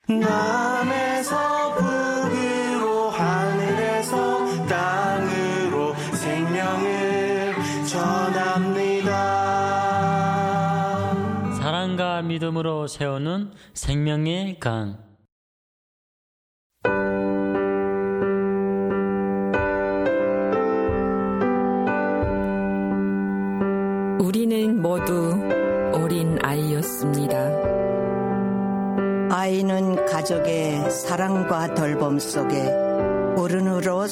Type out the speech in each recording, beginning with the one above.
남에서 북으로 하늘에서 땅으로 생명을 전합니다. 사랑과 믿음으로 세우는 생명의 강. 우리는 모두 어린 아이였습니다. 아이는 가족의 사랑과 돌봄 속에 어른으로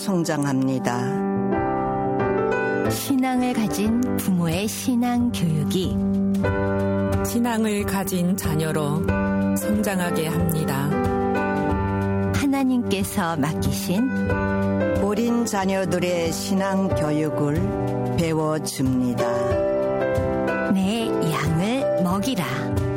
성장합니다. 신앙을 가진 부모의 신앙 교육이 신앙을 가진 자녀로 성장하게 합니다. 하나님께서 맡기신 어린 자녀들의 신앙 교육을 배워줍니다. 내 양을 먹이라.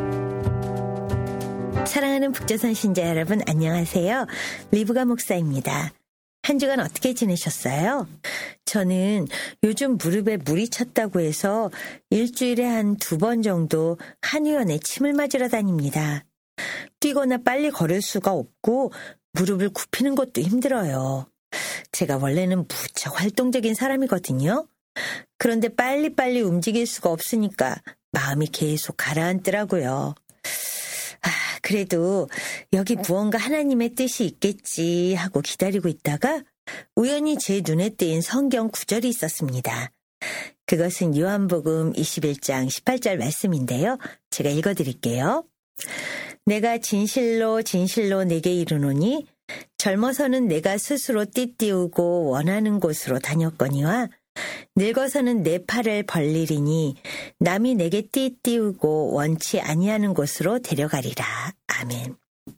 사랑하는 북조선 신자 여러분, 안녕하세요. 리브가 목사입니다. 한 주간 어떻게 지내셨어요? 저는 요즘 무릎에 물이 찼다고 해서 일주일에 한 2번 정도 한의원에 침을 맞으러 다닙니다. 뛰거나 빨리 걸을 수가 없고 무릎을 굽히는 것도 힘들어요. 제가 원래는 무척 활동적인 사람이거든요. 그런데 빨리빨리 움직일 수가 없으니까 마음이 계속 가라앉더라고요. 그래도 여기 무언가 하나님의 뜻이 있겠지 하고 기다리고 있다가 우연히 제 눈에 띄인 성경 구절이 있었습니다. 그것은 요한복음 21장 18절 말씀인데요. 제가 읽어드릴게요. 내가 진실로 진실로 내게 이르노니 젊어서는 내가 스스로 띠띠우고 원하는 곳으로 다녔거니와 늙어서는 내 팔을 벌리리니 남이 내게 띠띠우고 원치 아니하는 곳으로 데려가리라. 아멘.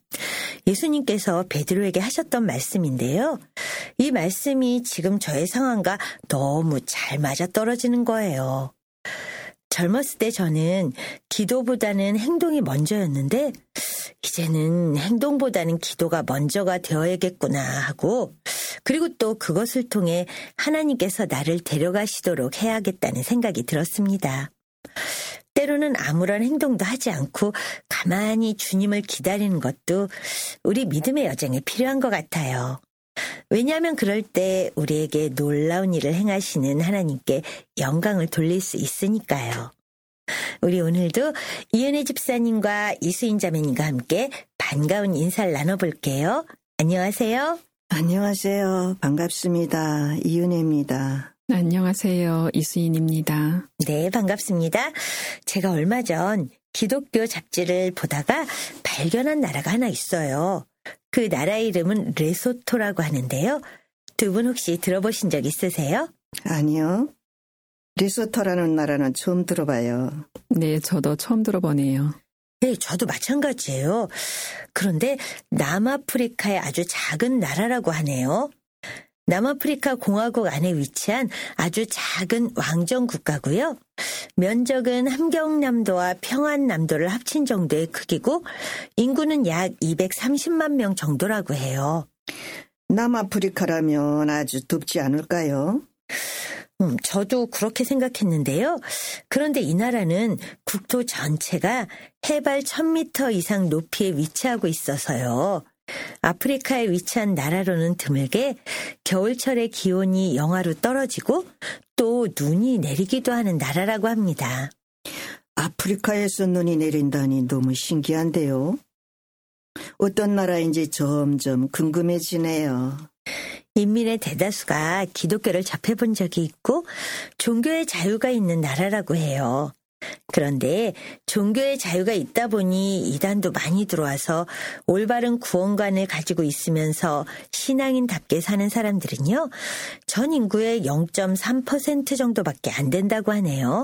예수님께서 베드로에게 하셨던 말씀인데요. 이 말씀이 지금 저의 상황과 너무 잘 맞아떨어지는 거예요. 젊었을 때 저는 기도보다는 행동이 먼저였는데 이제는 행동보다는 기도가 먼저가 되어야겠구나 하고, 그리고 또 그것을 통해 하나님께서 나를 데려가시도록 해야겠다는 생각이 들었습니다. 때로는 아무런 행동도 하지 않고 가만히 주님을 기다리는 것도 우리 믿음의 여정에 필요한 것 같아요. 왜냐하면 그럴 때 우리에게 놀라운 일을 행하시는 하나님께 영광을 돌릴 수 있으니까요. 우리 오늘도 이은혜 집사님과 이수인 자매님과 함께 반가운 인사를 나눠볼게요. 안녕하세요. 안녕하세요. 반갑습니다. 이은혜입니다. 안녕하세요. 이수인입니다. 네, 반갑습니다. 제가 얼마 전 기독교 잡지를 보다가 발견한 나라가 하나 있어요. 그 나라 이름은 레소토라고 하는데요. 두 분 혹시 들어보신 적 있으세요? 아니요. 레소토라는 나라는 처음 들어봐요. 네, 저도 처음 들어보네요. 네, 저도 마찬가지예요. 그런데 남아프리카의 아주 작은 나라라고 하네요. 남아프리카 공화국 안에 위치한 아주 작은 왕정 국가고요. 면적은 함경남도와 평안남도를 합친 정도의 크기고 인구는 약 230만 명 정도라고 해요. 남아프리카라면 아주 덥지 않을까요? 저도 그렇게 생각했는데요. 그런데 이 나라는 국토 전체가 해발 1000m 이상 높이에 위치하고 있어서요. 아프리카에 위치한 나라로는 드물게 겨울철에 기온이 영하로 떨어지고 또 눈이 내리기도 하는 나라라고 합니다. 아프리카에서 눈이 내린다니 너무 신기한데요. 어떤 나라인지 점점 궁금해지네요. 인민의 대다수가 기독교를 접해본 적이 있고 종교의 자유가 있는 나라라고 해요. 그런데 종교의 자유가 있다 보니 이단도 많이 들어와서 올바른 구원관을 가지고 있으면서 신앙인답게 사는 사람들은요, 전 인구의 0.3% 정도밖에 안 된다고 하네요.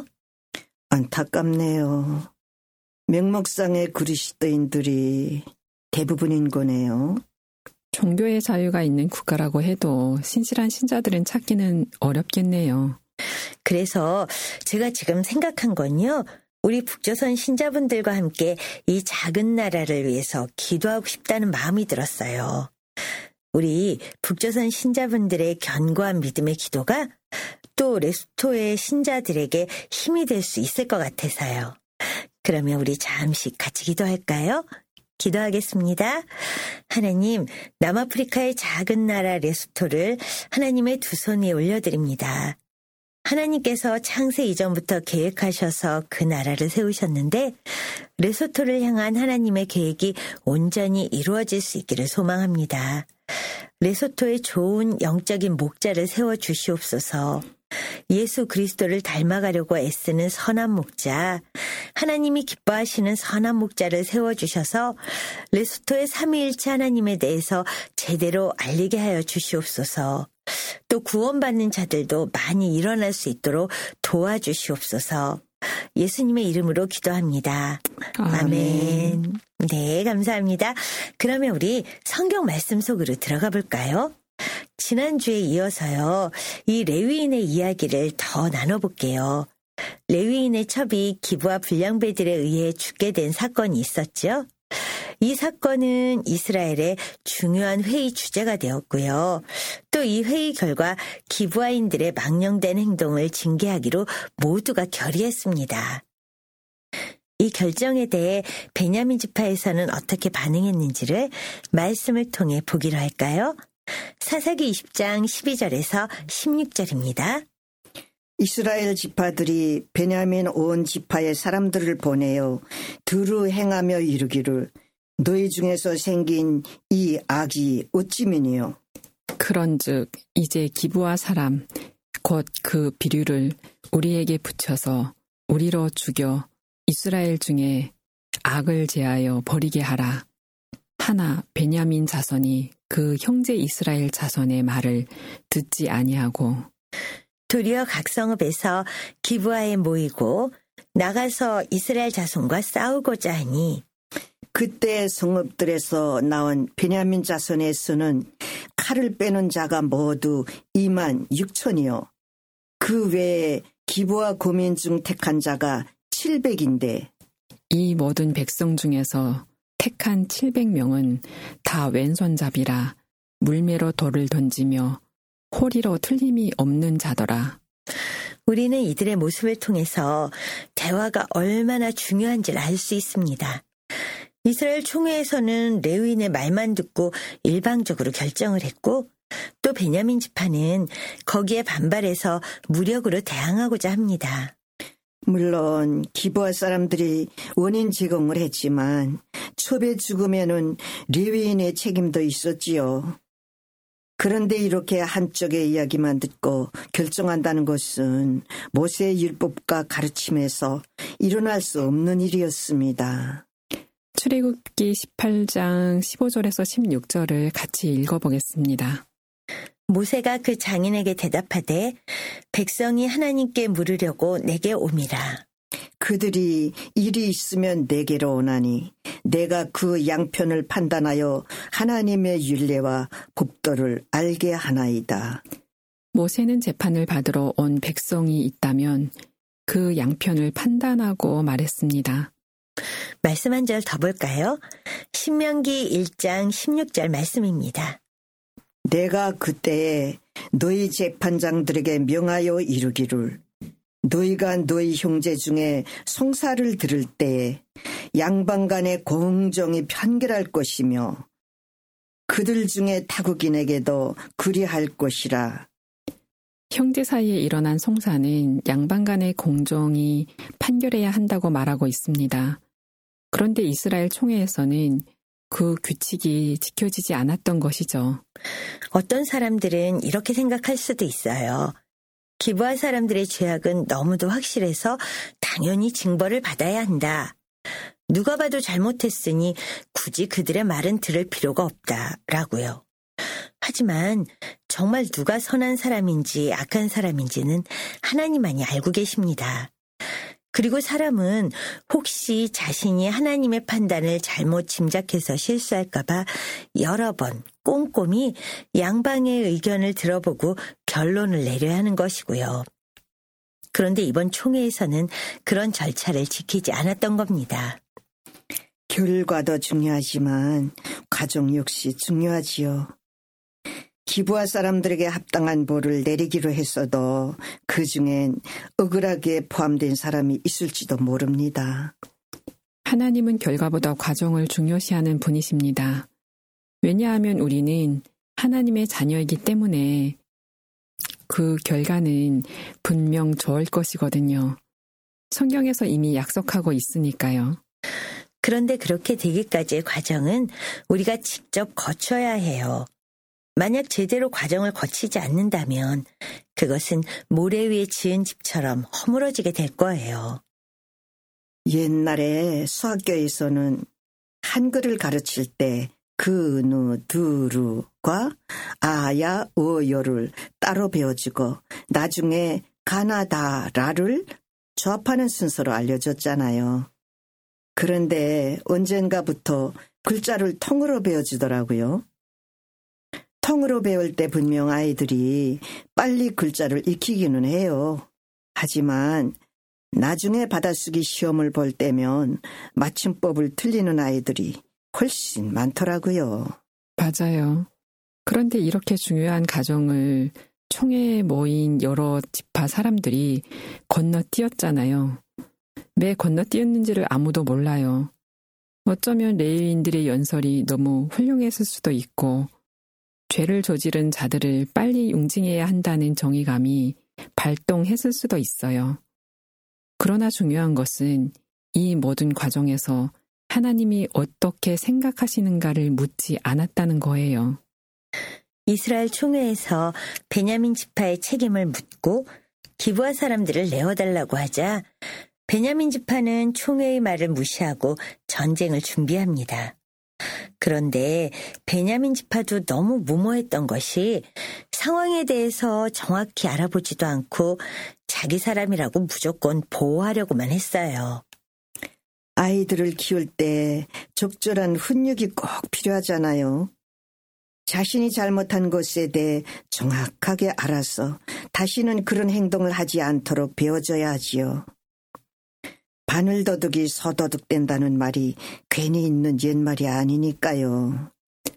안타깝네요. 명목상의 그리스도인들이 대부분인 거네요. 종교의 자유가 있는 국가라고 해도 신실한 신자들은 찾기는 어렵겠네요. 그래서 제가 지금 생각한 건요, 우리 북조선 신자분들과 함께 이 작은 나라를 위해서 기도하고 싶다는 마음이 들었어요. 우리 북조선 신자분들의 견고한 믿음의 기도가 또 레소토의 신자들에게 힘이 될 수 있을 것 같아서요. 그러면 우리 잠시 같이 기도할까요? 기도하겠습니다. 하나님, 남아프리카의 작은 나라 레소토를 하나님의 두 손 위에 올려드립니다. 하나님께서 창세 이전부터 계획하셔서 그 나라를 세우셨는데 레소토를 향한 하나님의 계획이 온전히 이루어질 수 있기를 소망합니다. 레소토에 좋은 영적인 목자를 세워주시옵소서. 예수 그리스도를 닮아가려고 애쓰는 선한 목자, 하나님이 기뻐하시는 선한 목자를 세워주셔서 레소토의 삼위일체 하나님에 대해서 제대로 알리게 하여 주시옵소서. 또 구원받는 자들도 많이 일어날 수 있도록 도와주시옵소서. 예수님의 이름으로 기도합니다. 아멘. 네, 감사합니다. 그러면 우리 성경 말씀 속으로 들어가 볼까요? 지난주에 이어서요, 이 레위인의 이야기를 더 나눠볼게요. 레위인의 첩이 기브아 불량배들에 의해 죽게 된 사건이 있었죠. 이 사건은 이스라엘의 중요한 회의 주제가 되었고요. 또 이 회의 결과 기브아인들의 망령된 행동을 징계하기로 모두가 결의했습니다. 이 결정에 대해 베냐민 지파에서는 어떻게 반응했는지를 말씀을 통해 보기로 할까요? 사사기 20장 12절에서 16절입니다. 이스라엘 지파들이 베냐민 온 지파의 사람들을 보내어 두루 행하며 이르기를 너희 중에서 생긴 이 악이 어찌미니요? 그런즉 이제 기브아 사람 곧 그 비류를 우리에게 붙여서 우리로 죽여 이스라엘 중에 악을 제하여 버리게 하라. 하나 베냐민 자손이 그 형제 이스라엘 자손의 말을 듣지 아니하고 도리어 각 성읍에서 기브아에 모이고 나가서 이스라엘 자손과 싸우고자 하니 그때 성읍들에서 나온 베냐민 자손의 수는 칼을 빼는 자가 모두 2만 6천이요. 그 외에 기브아 고민 중 택한 자가 700인데 이 모든 백성 중에서 택한 700명은 다 왼손잡이라 물매로 돌을 던지며 호리로 틀림이 없는 자더라. 우리는 이들의 모습을 통해서 대화가 얼마나 중요한지를 알 수 있습니다. 이스라엘 총회에서는 레위인의 말만 듣고 일방적으로 결정을 했고 또 베냐민 지파는 거기에 반발해서 무력으로 대항하고자 합니다. 물론 기브아 사람들이 원인 제공을 했지만 첩의 죽음에는 레위인의 책임도 있었지요. 그런데 이렇게 한쪽의 이야기만 듣고 결정한다는 것은 모세의 율법과 가르침에서 일어날 수 없는 일이었습니다. 출애굽기 18장 15절에서 16절을 같이 읽어보겠습니다. 모세가 그 장인에게 대답하되 백성이 하나님께 물으려고 내게 오미라. 그들이 일이 있으면 내게로 오나니 내가 그 양편을 판단하여 하나님의 율례와 법도를 알게 하나이다. 모세는 재판을 받으러 온 백성이 있다면 그 양편을 판단하고 말했습니다. 말씀 한 절 더 볼까요? 신명기 1장 16절 말씀입니다. 내가 그때에 너희 재판장들에게 명하여 이르기를 너희가 너희 형제 중에 송사를 들을 때에 양방 간에 공정히 판결할 것이며 그들 중에 타국인에게도 그리할 것이라. 형제 사이에 일어난 송사는 양방 간의 공정이 판결해야 한다고 말하고 있습니다. 그런데 이스라엘 총회에서는 그 규칙이 지켜지지 않았던 것이죠. 어떤 사람들은 이렇게 생각할 수도 있어요. 기브아 사람들의 죄악은 너무도 확실해서 당연히 징벌을 받아야 한다. 누가 봐도 잘못했으니 굳이 그들의 말은 들을 필요가 없다라고요. 하지만 정말 누가 선한 사람인지 악한 사람인지는 하나님만이 알고 계십니다. 그리고 사람은 혹시 자신이 하나님의 판단을 잘못 짐작해서 실수할까봐 여러 번 꼼꼼히 양방의 의견을 들어보고 결론을 내려야 하는 것이고요. 그런데 이번 총회에서는 그런 절차를 지키지 않았던 겁니다. 결과도 중요하지만 과정 역시 중요하지요. 기브아 사람들에게 합당한 벌을 내리기로 했어도 그중엔 억울하게 포함된 사람이 있을지도 모릅니다. 하나님은 결과보다 과정을 중요시하는 분이십니다. 왜냐하면 우리는 하나님의 자녀이기 때문에 그 결과는 분명 좋을 것이거든요. 성경에서 이미 약속하고 있으니까요. 그런데 그렇게 되기까지의 과정은 우리가 직접 거쳐야 해요. 만약 제대로 과정을 거치지 않는다면 그것은 모래 위에 지은 집처럼 허물어지게 될 거예요. 옛날에 수학교에서는 한글을 가르칠 때 그, 두루과 아야, 어요를 따로 배워주고 나중에 가나다, 라를 조합하는 순서로 알려줬잖아요. 그런데 언젠가부터 글자를 통으로 배워주더라고요. 통으로 배울 때 분명 아이들이 빨리 글자를 익히기는 해요. 하지만 나중에 받아쓰기 시험을 볼 때면 맞춤법을 틀리는 아이들이 훨씬 많더라고요. 맞아요. 그런데 이렇게 중요한 과정을 총회에 모인 여러 지파 사람들이 건너뛰었잖아요. 왜 건너뛰었는지를 아무도 몰라요. 어쩌면 레위인들의 연설이 너무 훌륭했을 수도 있고 죄를 저지른 자들을 빨리 응징해야 한다는 정의감이 발동했을 수도 있어요. 그러나 중요한 것은 이 모든 과정에서 하나님이 어떻게 생각하시는가를 묻지 않았다는 거예요. 이스라엘 총회에서 베냐민 지파의 책임을 묻고 기브아 사람들을 내어달라고 하자 베냐민 지파는 총회의 말을 무시하고 전쟁을 준비합니다. 그런데 베냐민 지파도 너무 무모했던 것이 상황에 대해서 정확히 알아보지도 않고 자기 사람이라고 무조건 보호하려고만 했어요. 아이들을 키울 때 적절한 훈육이 꼭 필요하잖아요. 자신이 잘못한 것에 대해 정확하게 알아서 다시는 그런 행동을 하지 않도록 배워줘야 하지요. 바늘도둑이 서도둑된다는 말이 괜히 있는 옛말이 아니니까요.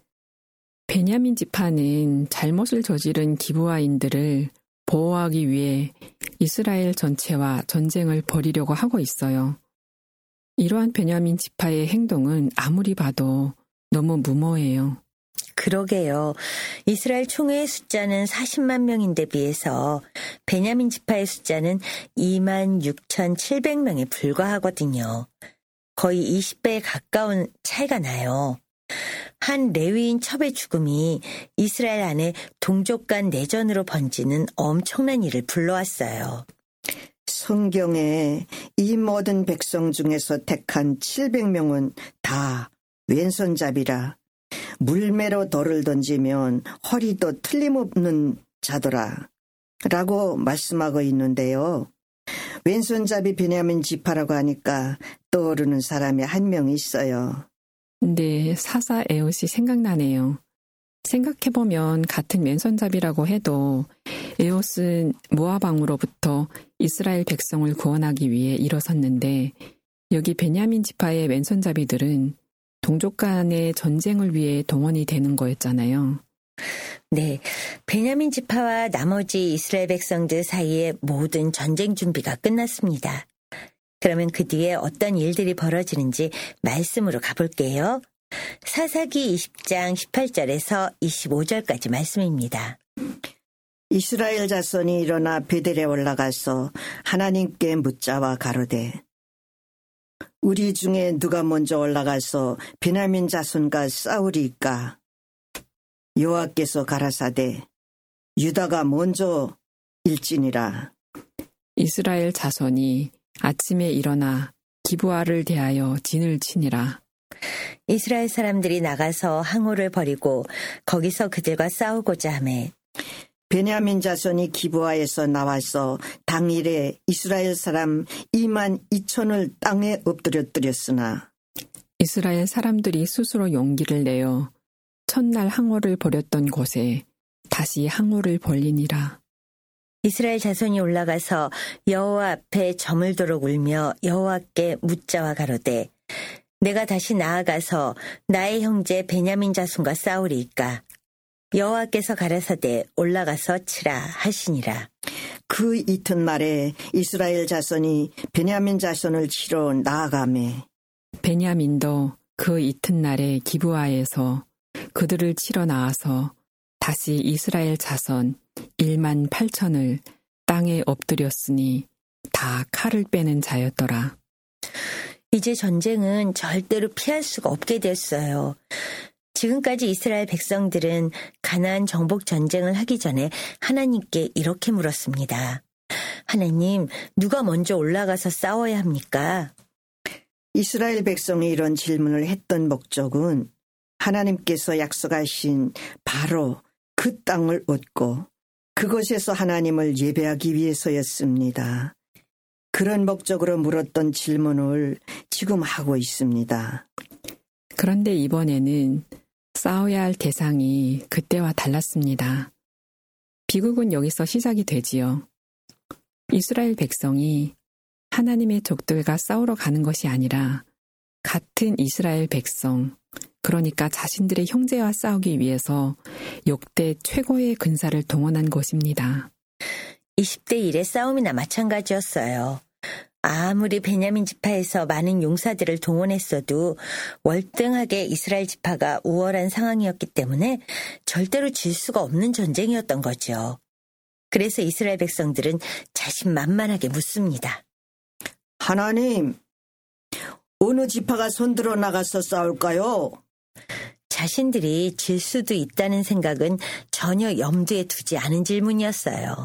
베냐민 지파는 잘못을 저지른 기브아인들을 보호하기 위해 이스라엘 전체와 전쟁을 벌이려고 하고 있어요. 이러한 베냐민 지파의 행동은 아무리 봐도 너무 무모해요. 그러게요. 이스라엘 총회의 숫자는 40만 명인데 비해서 베냐민 지파의 숫자는 26,700명에 불과하거든요. 거의 20배에 가까운 차이가 나요. 한 레위인 첩의 죽음이 이스라엘 안에 동족 간 내전으로 번지는 엄청난 일을 불러왔어요. 성경에 이 모든 백성 중에서 택한 700명은 다 왼손잡이라 물매로 돌을 던지면 허리도 틀림없는 자더라 라고 말씀하고 있는데요. 왼손잡이 베냐민 지파라고 하니까 떠오르는 사람이 한 명 있어요. 네, 사사 에옷이 생각나네요. 생각해보면 같은 왼손잡이라고 해도 에옷은 모압 왕으로부터 이스라엘 백성을 구원하기 위해 일어섰는데 여기 베냐민 지파의 왼손잡이들은 동족 간의 전쟁을 위해 동원이 되는 거였잖아요. 네, 베냐민 지파와 나머지 이스라엘 백성들 사이에 모든 전쟁 준비가 끝났습니다. 그러면 그 뒤에 어떤 일들이 벌어지는지 말씀으로 가볼게요. 사사기 20장 18절에서 25절까지 말씀입니다. 이스라엘 자손이 일어나 베델에 올라가서 하나님께 묻자와 가로되 우리 중에 누가 먼저 올라가서 베냐민 자손과 싸우리이까? 여호와께서 가라사대 유다가 먼저 일지니라. 이스라엘 자손이 아침에 일어나 기브아를 대하여 진을 치니라. 이스라엘 사람들이 나가서 항우를 벌이고 거기서 그들과 싸우고자 하매 베냐민 자손이 기브아에서 나와서 당일에 이스라엘 사람 22,000을 땅에 엎드렸으나 이스라엘 사람들이 스스로 용기를 내어 첫날 항우를 벌였던 곳에 다시 항우를 벌리니라. 이스라엘 자손이 올라가서 여호와 앞에 저물도록 울며 여호와께 묻자와 가로되 내가 다시 나아가서 나의 형제 베냐민 자손과 싸우리이까? 여호와께서 가라사대 올라가서 치라 하시니라. 그 이튿날에 이스라엘 자손이 베냐민 자손을 치러 나아가매 베냐민도 그 이튿날에 기브아에서 그들을 치러 나와서 다시 이스라엘 자손 1만 8천을 땅에 엎드렸으니 다 칼을 빼는 자였더라. 이제 전쟁은 절대로 피할 수가 없게 됐어요. 지금까지 이스라엘 백성들은 가나안 정복 전쟁을 하기 전에 하나님께 이렇게 물었습니다. 하나님, 누가 먼저 올라가서 싸워야 합니까? 이스라엘 백성이 이런 질문을 했던 목적은 하나님께서 약속하신 바로 그 땅을 얻고 그곳에서 하나님을 예배하기 위해서였습니다. 그런 목적으로 물었던 질문을 지금 하고 있습니다. 그런데 이번에는 싸워야 할 대상이 그때와 달랐습니다. 비극은 여기서 시작이 되지요. 이스라엘 백성이 하나님의 족들과 싸우러 가는 것이 아니라 같은 이스라엘 백성, 그러니까 자신들의 형제와 싸우기 위해서 역대 최고의 군사를 동원한 것입니다. 20대 1의 싸움이나 마찬가지였어요. 아무리 베냐민 지파에서 많은 용사들을 동원했어도 월등하게 이스라엘 지파가 우월한 상황이었기 때문에 절대로 질 수가 없는 전쟁이었던 거죠. 그래서 이스라엘 백성들은 자신만만하게 묻습니다. 하나님, 어느 지파가 손들어 나가서 싸울까요? 자신들이 질 수도 있다는 생각은 전혀 염두에 두지 않은 질문이었어요.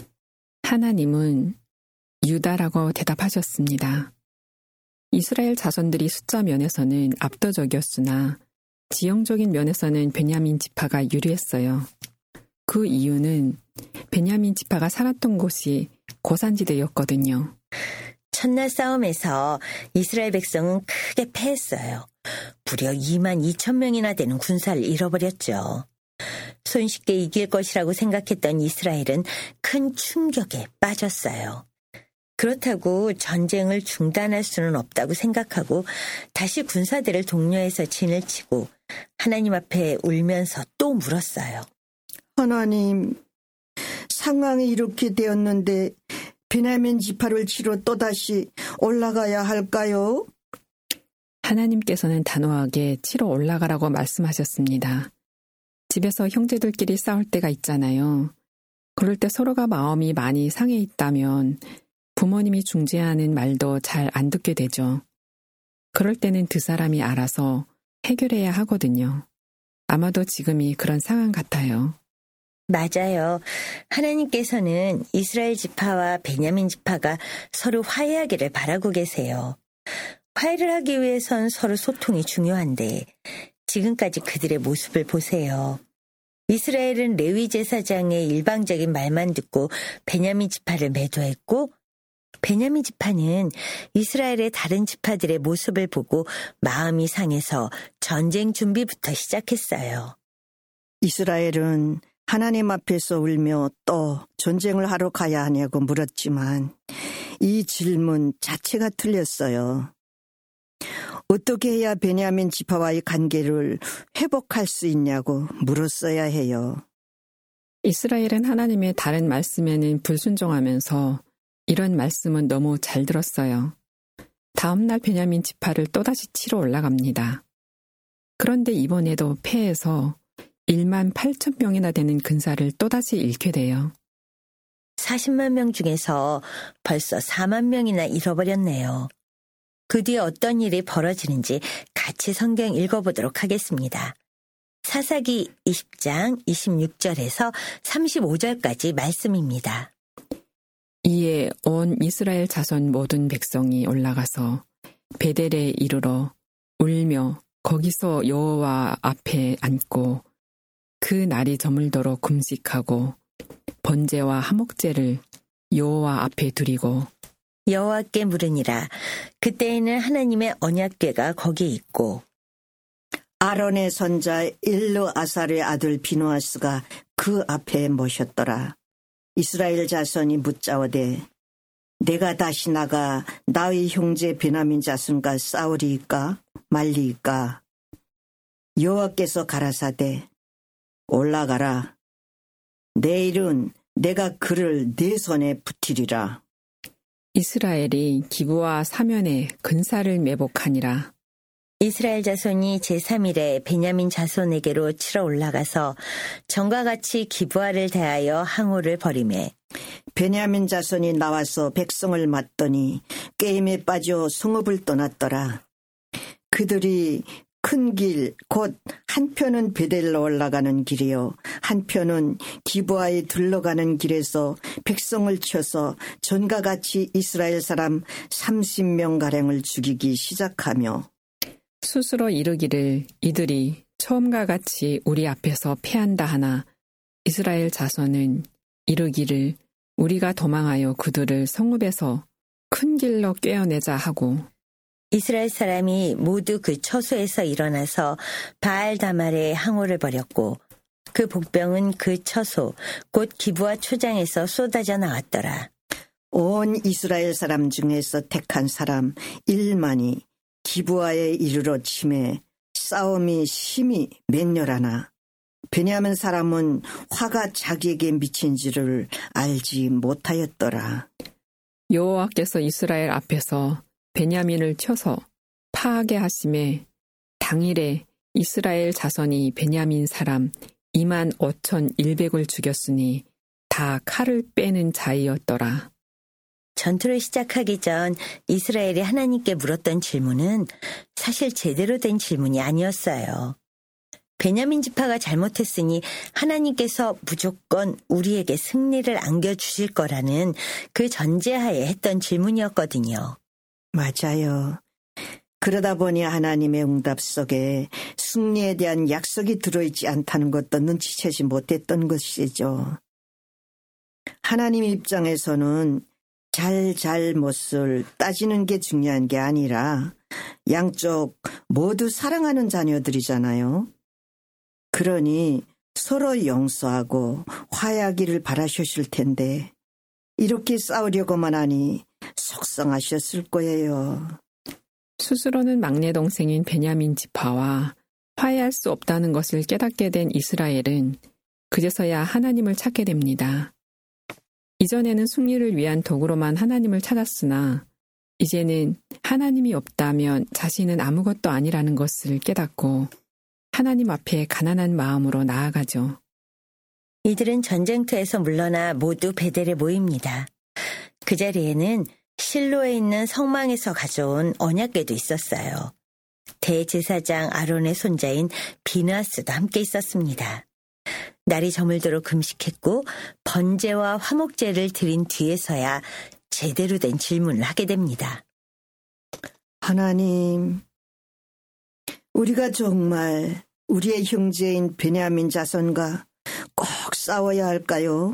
하나님은 유다라고 대답하셨습니다. 이스라엘 자손들이 숫자 면에서는 압도적이었으나 지형적인 면에서는 베냐민 지파가 유리했어요. 그 이유는 베냐민 지파가 살았던 곳이 고산지대였거든요. 첫날 싸움에서 이스라엘 백성은 크게 패했어요. 무려 2만 2천 명이나 되는 군사를 잃어버렸죠. 손쉽게 이길 것이라고 생각했던 이스라엘은 큰 충격에 빠졌어요. 그렇다고 전쟁을 중단할 수는 없다고 생각하고 다시 군사들을 독려해서 진을 치고 하나님 앞에 울면서 또 물었어요. 하나님, 상황이 이렇게 되었는데 베냐민 지파를 치러 또다시 올라가야 할까요? 하나님께서는 단호하게 치러 올라가라고 말씀하셨습니다. 집에서 형제들끼리 싸울 때가 있잖아요. 그럴 때 서로가 마음이 많이 상해 있다면 부모님이 중재하는 말도 잘 안 듣게 되죠. 그럴 때는 두 사람이 알아서 해결해야 하거든요. 아마도 지금이 그런 상황 같아요. 맞아요. 하나님께서는 이스라엘 지파와 베냐민 지파가 서로 화해하기를 바라고 계세요. 화해를 하기 위해선 서로 소통이 중요한데 지금까지 그들의 모습을 보세요. 이스라엘은 레위 제사장의 일방적인 말만 듣고 베냐민 지파를 매도했고 베냐민 지파는 이스라엘의 다른 지파들의 모습을 보고 마음이 상해서 전쟁 준비부터 시작했어요. 이스라엘은 하나님 앞에서 울며 또 전쟁을 하러 가야 하냐고 물었지만 이 질문 자체가 틀렸어요. 어떻게 해야 베냐민 지파와의 관계를 회복할 수 있냐고 물었어야 해요. 이스라엘은 하나님의 다른 말씀에는 불순종하면서 이런 말씀은 너무 잘 들었어요. 다음 날 베냐민 지파를 또다시 치러 올라갑니다. 그런데 이번에도 패해서 1만 8천 명이나 되는 군사를 또다시 잃게 돼요. 40만 명 중에서 벌써 4만 명이나 잃어버렸네요. 그 뒤에 어떤 일이 벌어지는지 같이 성경 읽어보도록 하겠습니다. 사사기 20장 26절에서 35절까지 말씀입니다. 이에 온 이스라엘 자손 모든 백성이 올라가서 베델에 이르러 울며 거기서 여호와 앞에 앉고 그 날이 저물도록 금식하고 번제와 화목제를 여호와 앞에 드리고 여호와께 물으니라. 그때에는 하나님의 언약궤가 거기에 있고 아론의 손자 일르아살의 아들 비누아스가 그 앞에 모셨더라. 이스라엘 자손이 묻자오되 내가 다시 나가 나의 형제 베냐민 자손과 싸우리이까 말리이까. 여호와께서 가라사대 올라가라. 내일은 내가 그를 네 손에 붙이리라. 이스라엘이 기브와 사면에 근사를 매복하니라. 이스라엘 자손이 제3일에 베냐민 자손에게로 치러 올라가서 전과 같이 기브아를 대하여 항우를 벌이매 베냐민 자손이 나와서 백성을 맞더니 게임에 빠져 성읍을 떠났더라. 그들이 큰 길, 곧 한편은 베델로 올라가는 길이요 한편은 기브아에 들러가는 길에서 백성을 쳐서 전과 같이 이스라엘 사람 30명가량을 죽이기 시작하며 스스로 이르기를 이들이 처음과 같이 우리 앞에서 패한다 하나 이스라엘 자손은 이르기를 우리가 도망하여 그들을 성읍에서 큰 길로 꿰어내자 하고 이스라엘 사람이 모두 그 처소에서 일어나서 바알다말에 항우를 벌였고 그 복병은 그 처소 곧 기브아 초장에서 쏟아져 나왔더라. 온 이스라엘 사람 중에서 택한 사람 1만이 기브아에 이르러 치매 싸움이 심히 맹렬하나 베냐민 사람은 화가 자기에게 미친지를 알지 못하였더라. 여호와께서 이스라엘 앞에서 베냐민을 쳐서 파하게 하심에 당일에 이스라엘 자손이 베냐민 사람 25,100을 죽였으니 다 칼을 빼는 자이었더라. 전투를 시작하기 전 이스라엘이 하나님께 물었던 질문은 사실 제대로 된 질문이 아니었어요. 베냐민 지파가 잘못했으니 하나님께서 무조건 우리에게 승리를 안겨주실 거라는 그 전제하에 했던 질문이었거든요. 맞아요. 그러다 보니 하나님의 응답 속에 승리에 대한 약속이 들어있지 않다는 것도 눈치채지 못했던 것이죠. 하나님 입장에서는 잘못을 따지는 게 중요한 게 아니라 양쪽 모두 사랑하는 자녀들이잖아요. 그러니 서로 용서하고 화해하기를 바라셨을 텐데 이렇게 싸우려고만 하니 속상하셨을 거예요. 스스로는 막내 동생인 베냐민 지파와 화해할 수 없다는 것을 깨닫게 된 이스라엘은 그제서야 하나님을 찾게 됩니다. 이전에는 승리를 위한 도구로만 하나님을 찾았으나 이제는 하나님이 없다면 자신은 아무것도 아니라는 것을 깨닫고 하나님 앞에 가난한 마음으로 나아가죠. 이들은 전쟁터에서 물러나 모두 베델에 모입니다. 그 자리에는 실로에 있는 성망에서 가져온 언약궤도 있었어요. 대제사장 아론의 손자인 비느하스도 함께 있었습니다. 날이 저물도록 금식했고 번제와 화목제를 드린 뒤에서야 제대로 된 질문을 하게 됩니다. 하나님, 우리가 정말 우리의 형제인 베냐민 자손과 꼭 싸워야 할까요?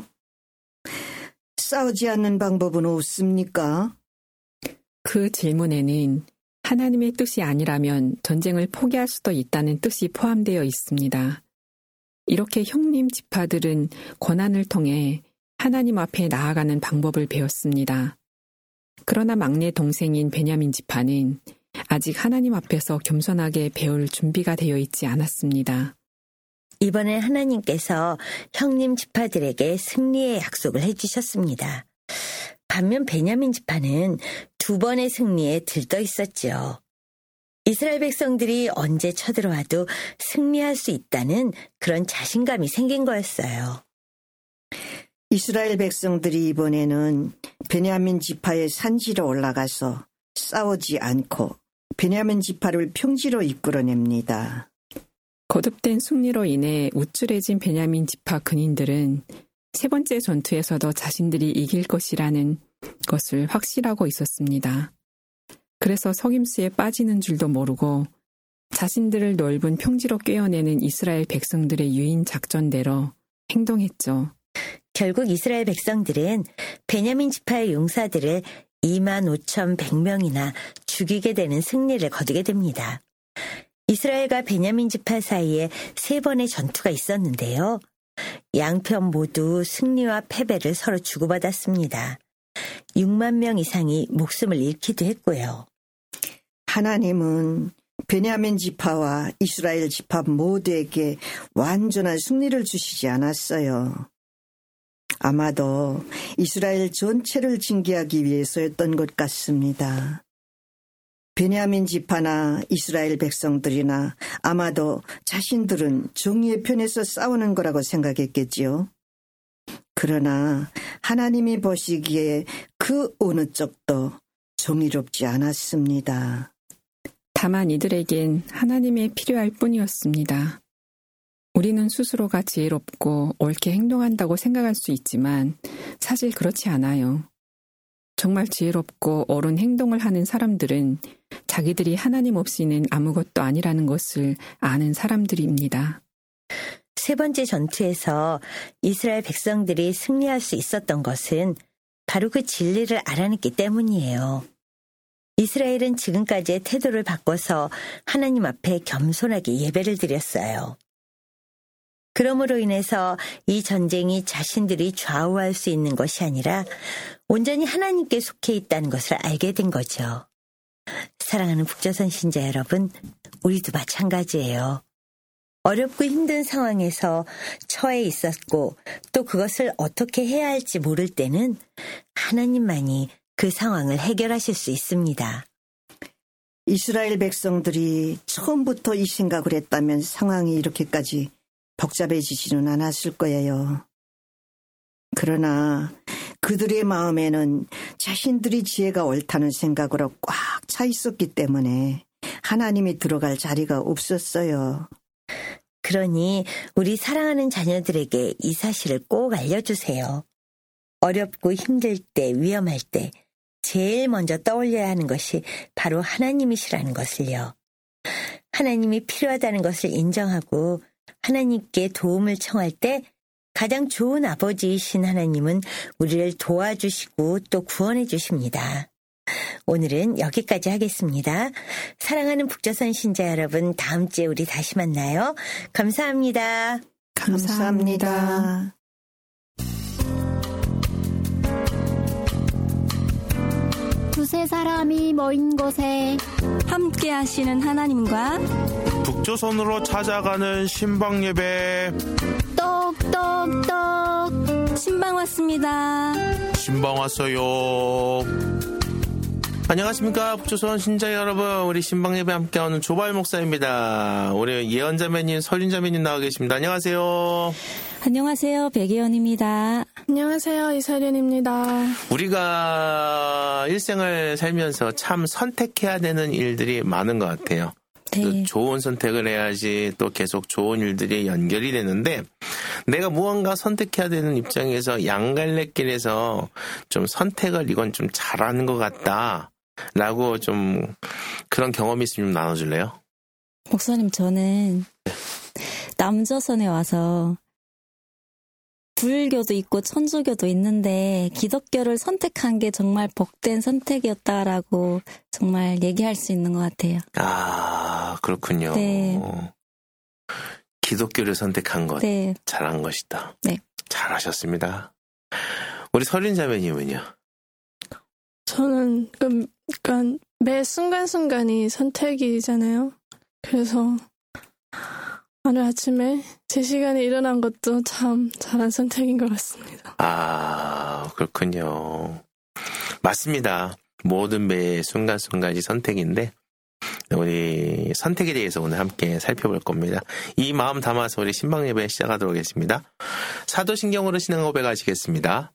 싸우지 않는 방법은 없습니까? 그 질문에는 하나님의 뜻이 아니라면 전쟁을 포기할 수도 있다는 뜻이 포함되어 있습니다. 이렇게 형님 지파들은 고난을 통해 하나님 앞에 나아가는 방법을 배웠습니다. 그러나 막내 동생인 베냐민 지파는 아직 하나님 앞에서 겸손하게 배울 준비가 되어 있지 않았습니다. 이번엔 하나님께서 형님 지파들에게 승리의 약속을 해주셨습니다. 반면 베냐민 지파는 2번의 승리에 들떠 있었지요. 이스라엘 백성들이 언제 쳐들어와도 승리할 수 있다는 그런 자신감이 생긴 거였어요. 이스라엘 백성들이 이번에는 베냐민 지파의 산지로 올라가서 싸우지 않고 베냐민 지파를 평지로 이끌어냅니다. 거듭된 승리로 인해 우쭐해진 베냐민 지파 근인들은 세 번째 전투에서도 자신들이 이길 것이라는 것을 확실하고 있었습니다. 그래서 속임수에 빠지는 줄도 모르고 자신들을 넓은 평지로 꿰어내는 이스라엘 백성들의 유인 작전대로 행동했죠. 결국 이스라엘 백성들은 베냐민 지파의 용사들을 25,100명이나 죽이게 되는 승리를 거두게 됩니다. 이스라엘과 베냐민 지파 사이에 3번의 전투가 있었는데요. 양편 모두 승리와 패배를 서로 주고받았습니다. 6만 명 이상이 목숨을 잃기도 했고요. 하나님은 베냐민 지파와 이스라엘 지파 모두에게 완전한 승리를 주시지 않았어요. 아마도 이스라엘 전체를 징계하기 위해서였던 것 같습니다. 베냐민 지파나 이스라엘 백성들이나 아마도 자신들은 정의의 편에서 싸우는 거라고 생각했겠지요. 그러나 하나님이 보시기에 그 어느 쪽도 정의롭지 않았습니다. 다만 이들에겐 하나님이 필요할 뿐이었습니다. 우리는 스스로가 지혜롭고 옳게 행동한다고 생각할 수 있지만 사실 그렇지 않아요. 정말 지혜롭고 옳은 행동을 하는 사람들은 자기들이 하나님 없이는 아무것도 아니라는 것을 아는 사람들입니다. 세 번째 전투에서 이스라엘 백성들이 승리할 수 있었던 것은 바로 그 진리를 알아냈기 때문이에요. 이스라엘은 지금까지의 태도를 바꿔서 하나님 앞에 겸손하게 예배를 드렸어요. 그러므로 인해서 이 전쟁이 자신들이 좌우할 수 있는 것이 아니라 온전히 하나님께 속해 있다는 것을 알게 된 거죠. 사랑하는 북조선 신자 여러분, 우리도 마찬가지예요. 어렵고 힘든 상황에서 처해 있었고 또 그것을 어떻게 해야 할지 모를 때는 하나님만이 그 상황을 해결하실 수 있습니다. 이스라엘 백성들이 처음부터 이 생각을 했다면 상황이 이렇게까지 복잡해지지는 않았을 거예요. 그러나 그들의 마음에는 자신들이 지혜가 옳다는 생각으로 꽉 차 있었기 때문에 하나님이 들어갈 자리가 없었어요. 그러니 우리 사랑하는 자녀들에게 이 사실을 꼭 알려주세요. 어렵고 힘들 때, 위험할 때 제일 먼저 떠올려야 하는 것이 바로 하나님이시라는 것을요. 하나님이 필요하다는 것을 인정하고 하나님께 도움을 청할 때 가장 좋은 아버지이신 하나님은 우리를 도와주시고 또 구원해 주십니다. 오늘은 여기까지 하겠습니다. 사랑하는 북조선 신자 여러분, 다음 주에 우리 다시 만나요. 감사합니다. 감사합니다. 두세 사람이 모인 곳에 함께 하시는 하나님과 북조선으로 찾아가는 신방 예배. 똑똑똑 신방 왔습니다. 신방 왔어요. 안녕하십니까 북조선 신자 여러분, 우리 신방 예배 함께하는 조발 목사입니다. 우리 예언자매님, 설린자매님 나와 계십니다. 안녕하세요. 안녕하세요. 백예원입니다. 안녕하세요. 이설윤입니다. 우리가 일생을 살면서 참 선택해야 되는 일들이 많은 것 같아요. 네. 좋은 선택을 해야지 또 계속 좋은 일들이 연결이 되는데, 내가 무언가 선택해야 되는 입장에서 양갈래길에서 좀 선택을 이건 좀 잘하는 것 같다 라고 좀 그런 경험이 있으면 나눠줄래요? 목사님, 저는 남조선에 와서 불교도 있고 천주교도 있는데 기독교를 선택한 게 정말 복된 선택이었다라고 정말 얘기할 수 있는 것 같아요. 아, 그렇군요. 네. 기독교를 선택한 것, 네. 잘한 것이다. 네. 잘하셨습니다. 우리 설린자매님은요? 저는 그러니까 매 순간순간이 선택이잖아요. 그래서 오늘 아침에 제 시간에 일어난 것도 참 잘한 선택인 것 같습니다. 아, 그렇군요. 맞습니다. 모든 매 순간순간이 선택인데, 우리 선택에 대해서 오늘 함께 살펴볼 겁니다. 이 마음 담아서 우리 신방 예배 시작하도록 하겠습니다. 사도신경으로 신앙 고백하시겠습니다.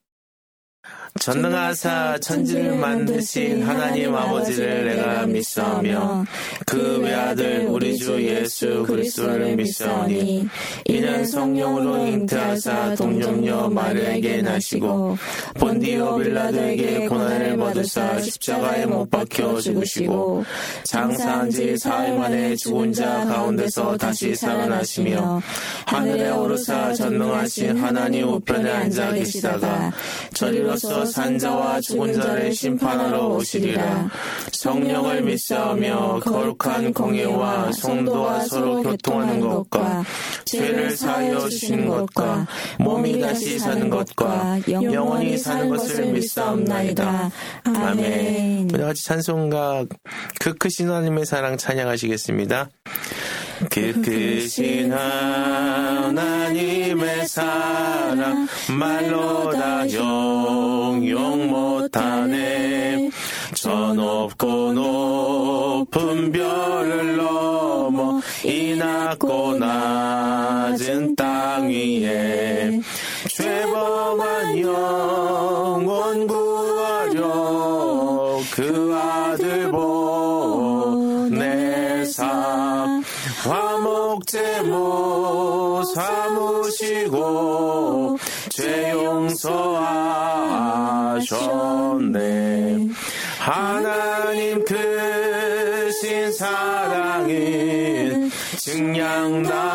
전능하사 천지를 만드신 하나님 아버지를 내가 믿사오며 그 외아들 우리 주 예수 그리스도를 믿사오니 이는 성령으로 잉태하사 동정녀 마리아에게 나시고 본디오 빌라도에게 고난을 받으사 십자가에 못 박혀 죽으시고 장사한 지 사흘 만에 죽은 자 가운데서 다시 살아나시며 하늘에 오르사 전능하신 하나님 우편에 앉아 계시다가 저리로서 산자와 죽은 자를 심판하러 오시리라. 성령을 믿사오며 거룩한 공예와 성도와 서로 교통하는 것과 죄를 사하여 주시는 것과 몸이 다시 사는 것과 영원히 사는 것을 믿사옵나이다. 아멘. 우리 같이 찬송가 그 크신 하나님의 사랑 찬양하시겠습니다. 그 크신 하나님의 사랑 말로 다 형용 못하네. 전원 높고 높은 별을 넘어 이 낮고 낮은 땅 위에 죄범한 영혼 구하려 그 아들 보내사 화목제물 삼으시고 죄 용서하셨네. 하나님 크신 사랑은 증량다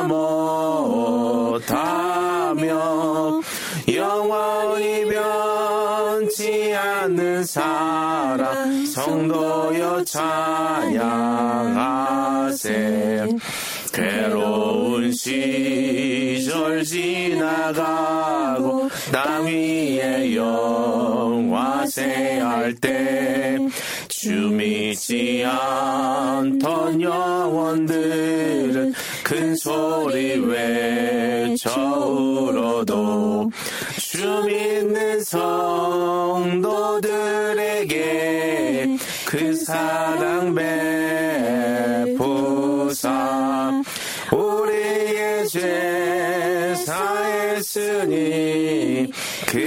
못하며 영원히 변치 않는 사랑 성도여 찬양하세. 괴로운 시절 지나가고 땅 위에 영화세할 때 주 믿지 않던 영혼들은 큰 소리 외쳐 울어도 주 믿는 성도들에게 그 사랑 베푸사 우리의 죄 사했으니 그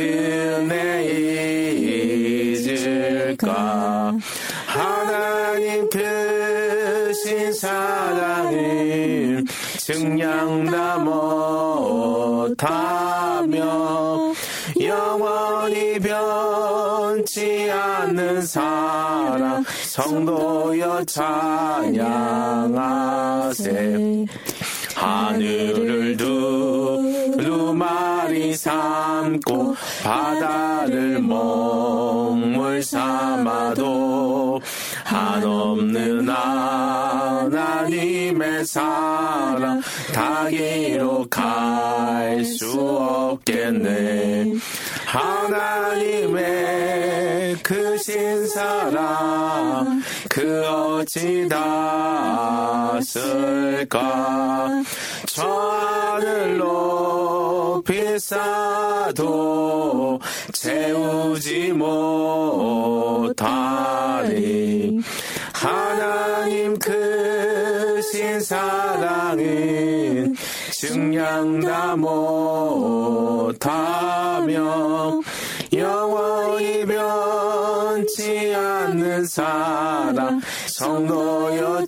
은혜 잊을까. 하나님 크신 사랑을 증량다 못하며 영원히 변치 않는 사랑 성도여 찬양하세. 하늘을 두루마리 삼고 바다를 먹물 삼아도 한없는 하나님의 사랑 다 기록할 수 없겠네. 하나님의 크신 사랑 그 어찌 닿았을까. 저 하늘 높이 쌓아도 채우지 못하리. 하나님 크신 사랑은 증량다 못하며 영원히 변치 않는 사랑 성도여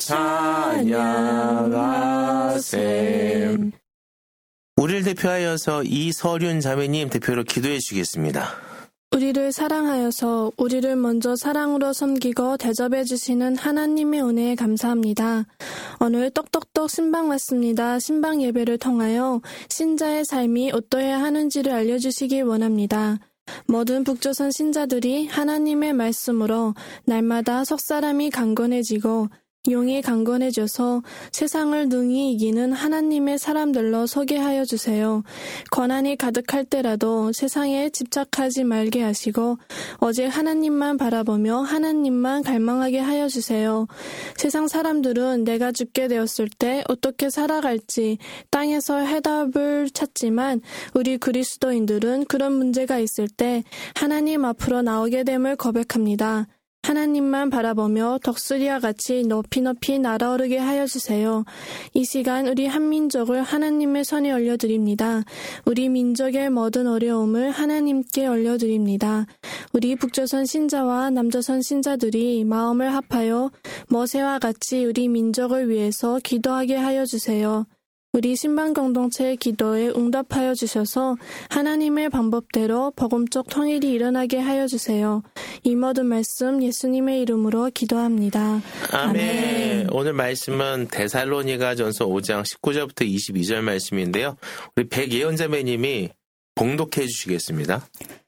찬양하세. 우리를 대표하여서 이서륜 자매님 대표로 기도해 주시겠습니다. 우리를 사랑하여서 우리를 먼저 사랑으로 섬기고 대접해 주시는 하나님의 은혜에 감사합니다. 오늘 똑똑똑 신방 왔습니다. 신방 예배를 통하여 신자의 삶이 어떠해야 하는지를 알려주시기 원합니다. 모든 북조선 신자들이 하나님의 말씀으로 날마다 속사람이 강건해지고 용이 강건해져서 세상을 능히 이기는 하나님의 사람들로 서게 하여 주세요. 고난이 가득할 때라도 세상에 집착하지 말게 하시고 오직 하나님만 바라보며 하나님만 갈망하게 하여 주세요. 세상 사람들은 내가 죽게 되었을 때 어떻게 살아갈지 땅에서 해답을 찾지만 우리 그리스도인들은 그런 문제가 있을 때 하나님 앞으로 나오게 됨을 고백합니다. 하나님만 바라보며 덕수리와 같이 높이 높이 날아오르게 하여 주세요. 이 시간 우리 한민족을 하나님의 손에 올려드립니다. 우리 민족의 모든 어려움을 하나님께 올려드립니다. 우리 북조선 신자와 남조선 신자들이 마음을 합하여 모세와 같이 우리 민족을 위해서 기도하게 하여 주세요. 우리 신방 공동체의 기도에 응답하여 주셔서 하나님의 방법대로 복음적 통일이 일어나게 하여 주세요. 이 모든 말씀 예수님의 이름으로 기도합니다. 아멘. 오늘 말씀은 데살로니가전서 5장 19절부터 22절 말씀인데요. 우리 백예언 자매님이 봉독해 주시겠습니다.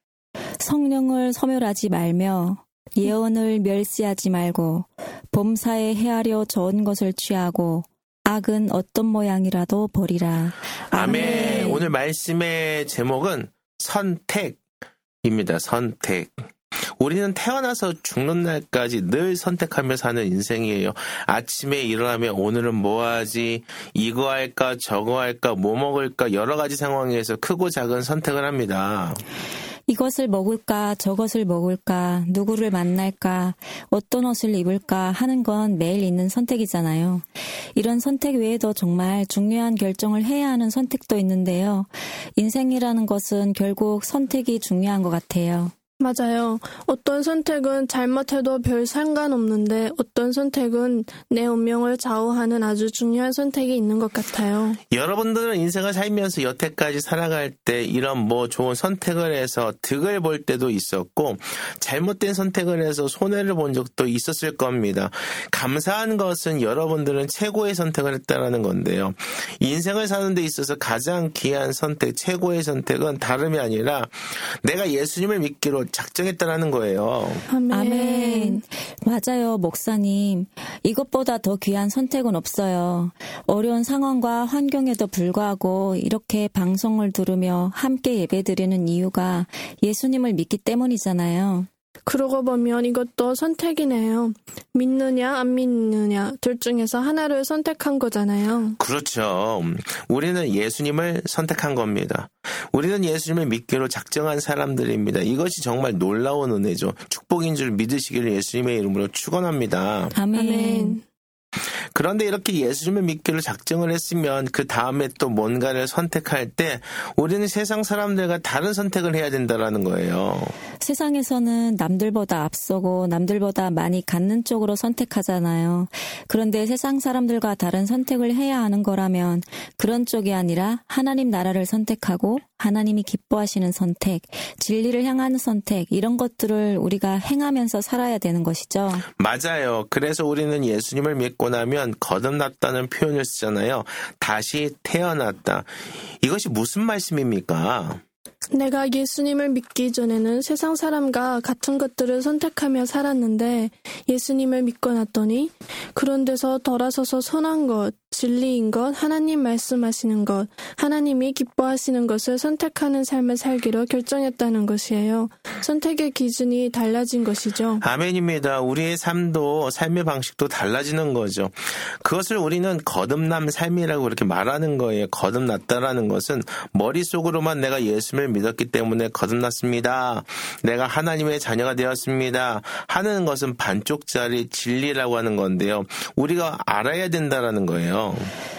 성령을 소멸하지 말며 예언을 멸시하지 말고 범사에 헤아려 좋은 것을 취하고 악은 어떤 모양이라도 버리라. 아멘. 오늘 말씀의 제목은 선택입니다. 선택. 우리는 태어나서 죽는 날까지 늘 선택하며 사는 인생이에요. 아침에 일어나면 오늘은 뭐 하지? 이거 할까? 저거 할까? 뭐 먹을까? 여러 가지 상황에서 크고 작은 선택을 합니다. 이것을 먹을까 저것을 먹을까 누구를 만날까 어떤 옷을 입을까 하는 건 매일 있는 선택이잖아요. 이런 선택 외에도 정말 중요한 결정을 해야 하는 선택도 있는데요. 인생이라는 것은 결국 선택이 중요한 것 같아요. 맞아요. 어떤 선택은 잘못해도 별 상관없는데 어떤 선택은 내 운명을 좌우하는 아주 중요한 선택이 있는 것 같아요. 여러분들은 인생을 살면서 여태까지 살아갈 때 이런 좋은 선택을 해서 득을 볼 때도 있었고 잘못된 선택을 해서 손해를 본 적도 있었을 겁니다. 감사한 것은 여러분들은 최고의 선택을 했다는 건데요. 인생을 사는 데 있어서 가장 귀한 선택, 최고의 선택은 다름이 아니라 내가 예수님을 믿기로 작정했다라는 거예요. 아멘. 맞아요, 목사님. 이것보다 더 귀한 선택은 없어요. 어려운 상황과 환경에도 불구하고 이렇게 방송을 들으며 함께 예배드리는 이유가 예수님을 믿기 때문이잖아요. 그러고 보면 이것도 선택이네요. 믿느냐 안 믿느냐 둘 중에서 하나를 선택한 거잖아요. 그렇죠. 우리는 예수님을 선택한 겁니다. 우리는 예수님을 믿기로 작정한 사람들입니다. 이것이 정말 놀라운 은혜죠. 축복인 줄 믿으시기를 예수님의 이름으로 축원합니다. 아멘. 그런데 이렇게 예수님을 믿기로 작정을 했으면 그 다음에 또 뭔가를 선택할 때 우리는 세상 사람들과 다른 선택을 해야 된다는 거예요. 세상에서는 남들보다 앞서고 남들보다 많이 갖는 쪽으로 선택하잖아요. 그런데 세상 사람들과 다른 선택을 해야 하는 거라면 그런 쪽이 아니라 하나님 나라를 선택하고 하나님이 기뻐하시는 선택, 진리를 향하는 선택, 이런 것들을 우리가 행하면서 살아야 되는 것이죠. 맞아요. 그래서 우리는 예수님을 믿고 나면 거듭났다는 표현을 쓰잖아요. 다시 태어났다. 이것이 무슨 말씀입니까? 내가 예수님을 믿기 전에는 세상 사람과 같은 것들을 선택하며 살았는데 예수님을 믿고 났더니 그런 데서 돌아서서 선한 것, 진리인 것, 하나님 말씀하시는 것, 하나님이 기뻐하시는 것을 선택하는 삶을 살기로 결정했다는 것이에요. 선택의 기준이 달라진 것이죠. 아멘입니다. 우리의 삶도 삶의 방식도 달라지는 거죠. 그것을 우리는 거듭남 삶이라고 그렇게 말하는 거예요. 거듭났다라는 것은 머릿속으로만 내가 예수님을 믿었기 때문에 거듭났습니다. 내가 하나님의 자녀가 되었습니다. 하는 것은 반쪽짜리 진리라고 하는 건데요. 우리가 알아야 된다라는 거예요.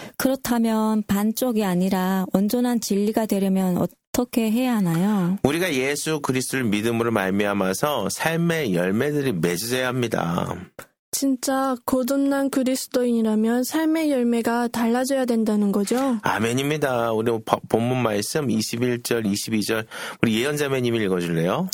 그렇다면 반쪽이 아니라 온전한 진리가 되려면 어떻게 해야 하나요? 우리가 예수 그리스도를 믿음으로 말미암아서 삶의 열매들이 맺어져야 합니다. 진짜 거듭난 그리스도인이라면 삶의 열매가 달라져야 된다는 거죠? 아멘입니다. 우리 본문 말씀 21절, 22절 우리 예언자매님이 읽어줄래요?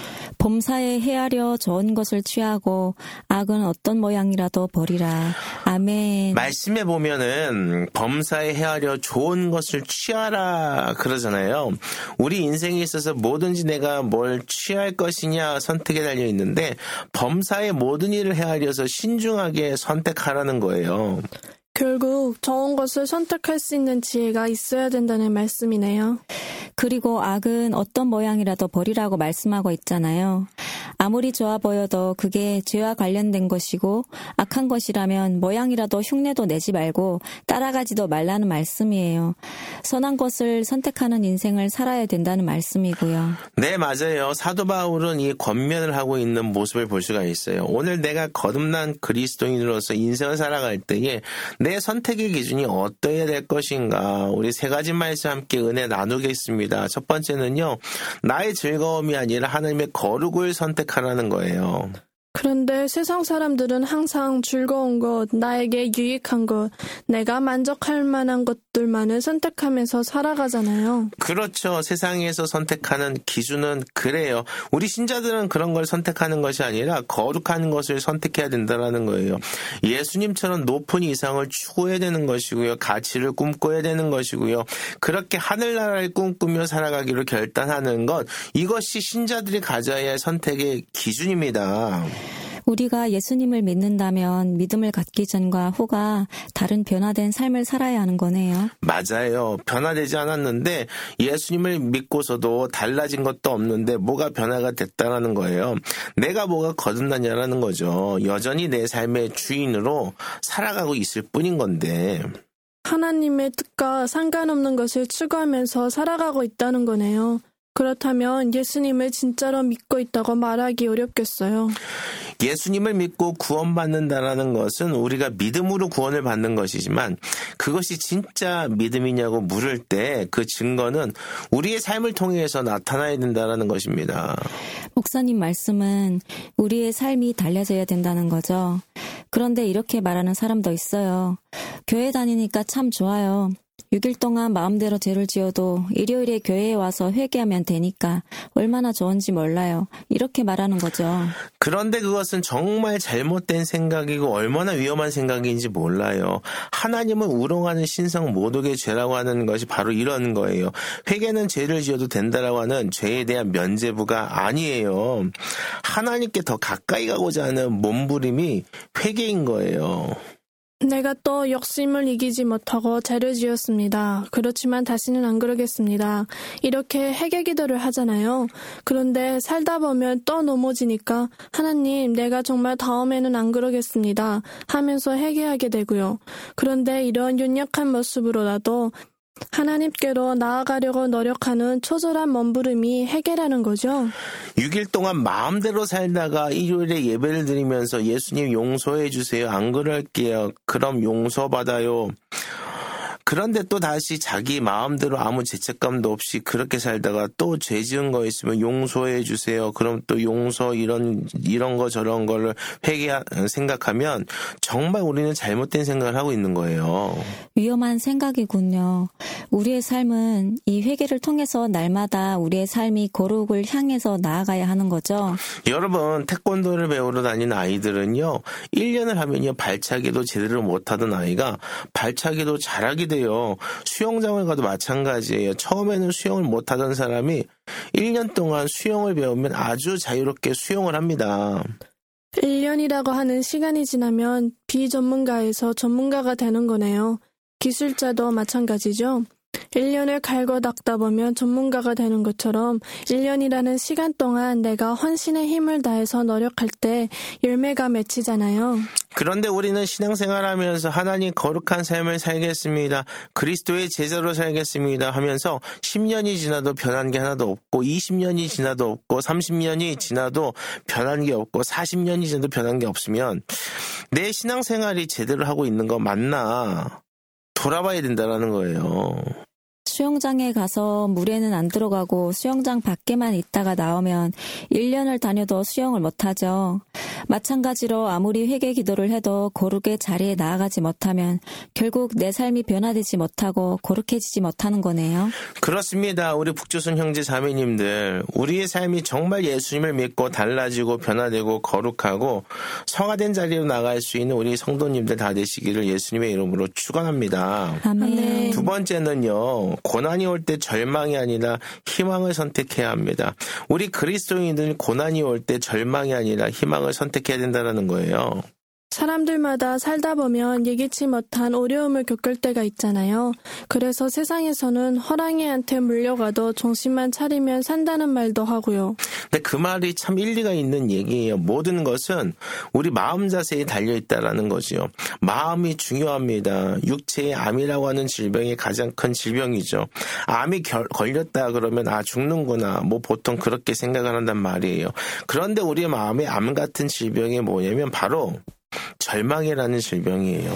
범사에 헤아려 좋은 것을 취하고 악은 어떤 모양이라도 버리라. 아멘. 말씀에 보면은 범사에 헤아려 좋은 것을 취하라 그러잖아요. 우리 인생에 있어서 뭐든지 내가 뭘 취할 것이냐 선택에 달려 있는데 범사의 모든 일을 헤아려서 신중하게 선택하라는 거예요. 결국 좋은 것을 선택할 수 있는 지혜가 있어야 된다는 말씀이네요. 그리고 악은 어떤 모양이라도 버리라고 말씀하고 있잖아요. 아무리 좋아 보여도 그게 죄와 관련된 것이고 악한 것이라면 모양이라도 흉내도 내지 말고 따라가지도 말라는 말씀이에요. 선한 것을 선택하는 인생을 살아야 된다는 말씀이고요. 네, 맞아요. 사도 바울은 이 권면을 하고 있는 모습을 볼 수가 있어요. 오늘 내가 거듭난 그리스도인으로서 인생을 살아갈 때에 내 선택의 기준이 어떠해야 될 것인가. 우리 세 가지 말씀 함께 은혜 나누겠습니다. 첫 번째는요. 나의 즐거움이 아니라 하나님의 거룩을 선택하라는 거예요. 그런데 세상 사람들은 항상 즐거운 것, 나에게 유익한 것, 내가 만족할 만한 것들만을 선택하면서 살아가잖아요. 그렇죠. 세상에서 선택하는 기준은 그래요. 우리 신자들은 그런 걸 선택하는 것이 아니라 거룩한 것을 선택해야 된다는 거예요. 예수님처럼 높은 이상을 추구해야 되는 것이고요. 가치를 꿈꿔야 되는 것이고요. 그렇게 하늘나라를 꿈꾸며 살아가기로 결단하는 것, 이것이 신자들이 가져야 할 선택의 기준입니다. 우리가 예수님을 믿는다면 믿음을 갖기 전과 후가 다른 변화된 삶을 살아야 하는 거네요. 맞아요. 변화되지 않았는데 예수님을 믿고서도 달라진 것도 없는데 뭐가 변화가 됐다는 거예요. 내가 뭐가 거듭나냐라는 거죠. 여전히 내 삶의 주인으로 살아가고 있을 뿐인 건데. 하나님의 뜻과 상관없는 것을 추구하면서 살아가고 있다는 거네요. 그렇다면 예수님을 진짜로 믿고 있다고 말하기 어렵겠어요. 예수님을 믿고 구원받는다라는 것은 우리가 믿음으로 구원을 받는 것이지만 그것이 진짜 믿음이냐고 물을 때 그 증거는 우리의 삶을 통해서 나타나야 된다라는 것입니다. 목사님 말씀은 우리의 삶이 달라져야 된다는 거죠. 그런데 이렇게 말하는 사람도 있어요. 교회 다니니까 참 좋아요. 6일 동안 마음대로 죄를 지어도 일요일에 교회에 와서 회개하면 되니까 얼마나 좋은지 몰라요. 이렇게 말하는 거죠. 그런데 그것은 정말 잘못된 생각이고 얼마나 위험한 생각인지 몰라요. 하나님은 우롱하는 신성 모독의 죄라고 하는 것이 바로 이런 거예요. 회개는 죄를 지어도 된다라고 하는 죄에 대한 면죄부가 아니에요. 하나님께 더 가까이 가고자 하는 몸부림이 회개인 거예요. 내가 또 욕심을 이기지 못하고 죄를 지었습니다. 그렇지만 다시는 안 그러겠습니다. 이렇게 회개 기도를 하잖아요. 그런데 살다 보면 또 넘어지니까 하나님, 내가 정말 다음에는 안 그러겠습니다 하면서 회개하게 되고요. 그런데 이런 윤약한 모습으로라도 하나님께로 나아가려고 노력하는 초절한 몸부림이 회개라는 거죠. 6일 동안 마음대로 살다가 일요일에 예배를 드리면서 예수님 용서해 주세요. 안 그럴게요. 그럼 용서받아요. 그런데 또 다시 자기 마음대로 아무 죄책감도 없이 그렇게 살다가 또 죄 지은 거 있으면 용서해 주세요. 그럼 또 용서 이런 거 저런 거를 생각하면 정말 우리는 잘못된 생각을 하고 있는 거예요. 위험한 생각이군요. 우리의 삶은 이 회개를 통해서 날마다 우리의 삶이 거룩을 향해서 나아가야 하는 거죠. 여러분, 태권도를 배우러 다니는 아이들은요. 1년을 하면요. 발차기도 제대로 못하던 아이가 발차기도 잘하게 돼요. 수영장을 가도 마찬가지예요. 처음에는 수영을 못하던 사람이 1년 동안 수영을 배우면 아주 자유롭게 수영을 합니다. 1년이라고 하는 시간이 지나면 비전문가에서 전문가가 되는 거네요. 기술자도 마찬가지죠. 1년을 갈고 닦다 보면 전문가가 되는 것처럼 1년이라는 시간 동안 내가 헌신의 힘을 다해서 노력할 때 열매가 맺히잖아요. 그런데 우리는 신앙생활하면서 하나님 거룩한 삶을 살겠습니다. 그리스도의 제자로 살겠습니다 하면서 10년이 지나도 변한 게 하나도 없고 20년이 지나도 없고 30년이 지나도 변한 게 없고 40년이 지나도 변한 게 없으면 내 신앙생활이 제대로 하고 있는 거 맞나? 돌아봐야 된다는 거예요. 수영장에 가서 물에는 안 들어가고 수영장 밖에만 있다가 나오면 1년을 다녀도 수영을 못하죠. 마찬가지로 아무리 회개 기도를 해도 거룩의 자리에 나아가지 못하면 결국 내 삶이 변화되지 못하고 거룩해지지 못하는 거네요. 그렇습니다. 우리 북조선 형제 자매님들, 우리의 삶이 정말 예수님을 믿고 달라지고 변화되고 거룩하고 성화된 자리로 나갈 수 있는 우리 성도님들 다 되시기를 예수님의 이름으로 축원합니다. 아멘. 두 번째는요. 고난이 올 때 절망이 아니라 희망을 선택해야 합니다. 우리 그리스도인들은 고난이 올 때 절망이 아니라 희망을 선택해야 된다는 거예요. 사람들마다 살다 보면 예기치 못한 어려움을 겪을 때가 있잖아요. 그래서 세상에서는 호랑이한테 물려가도 정신만 차리면 산다는 말도 하고요. 근데 그 말이 참 일리가 있는 얘기예요. 모든 것은 우리 마음 자세에 달려있다라는 거죠. 마음이 중요합니다. 육체의 암이라고 하는 질병이 가장 큰 질병이죠. 암이 걸렸다 그러면 죽는구나. 뭐 보통 그렇게 생각을 한단 말이에요. 그런데 우리 마음에 암 같은 질병이 뭐냐면 바로 절망이라는 질병이에요.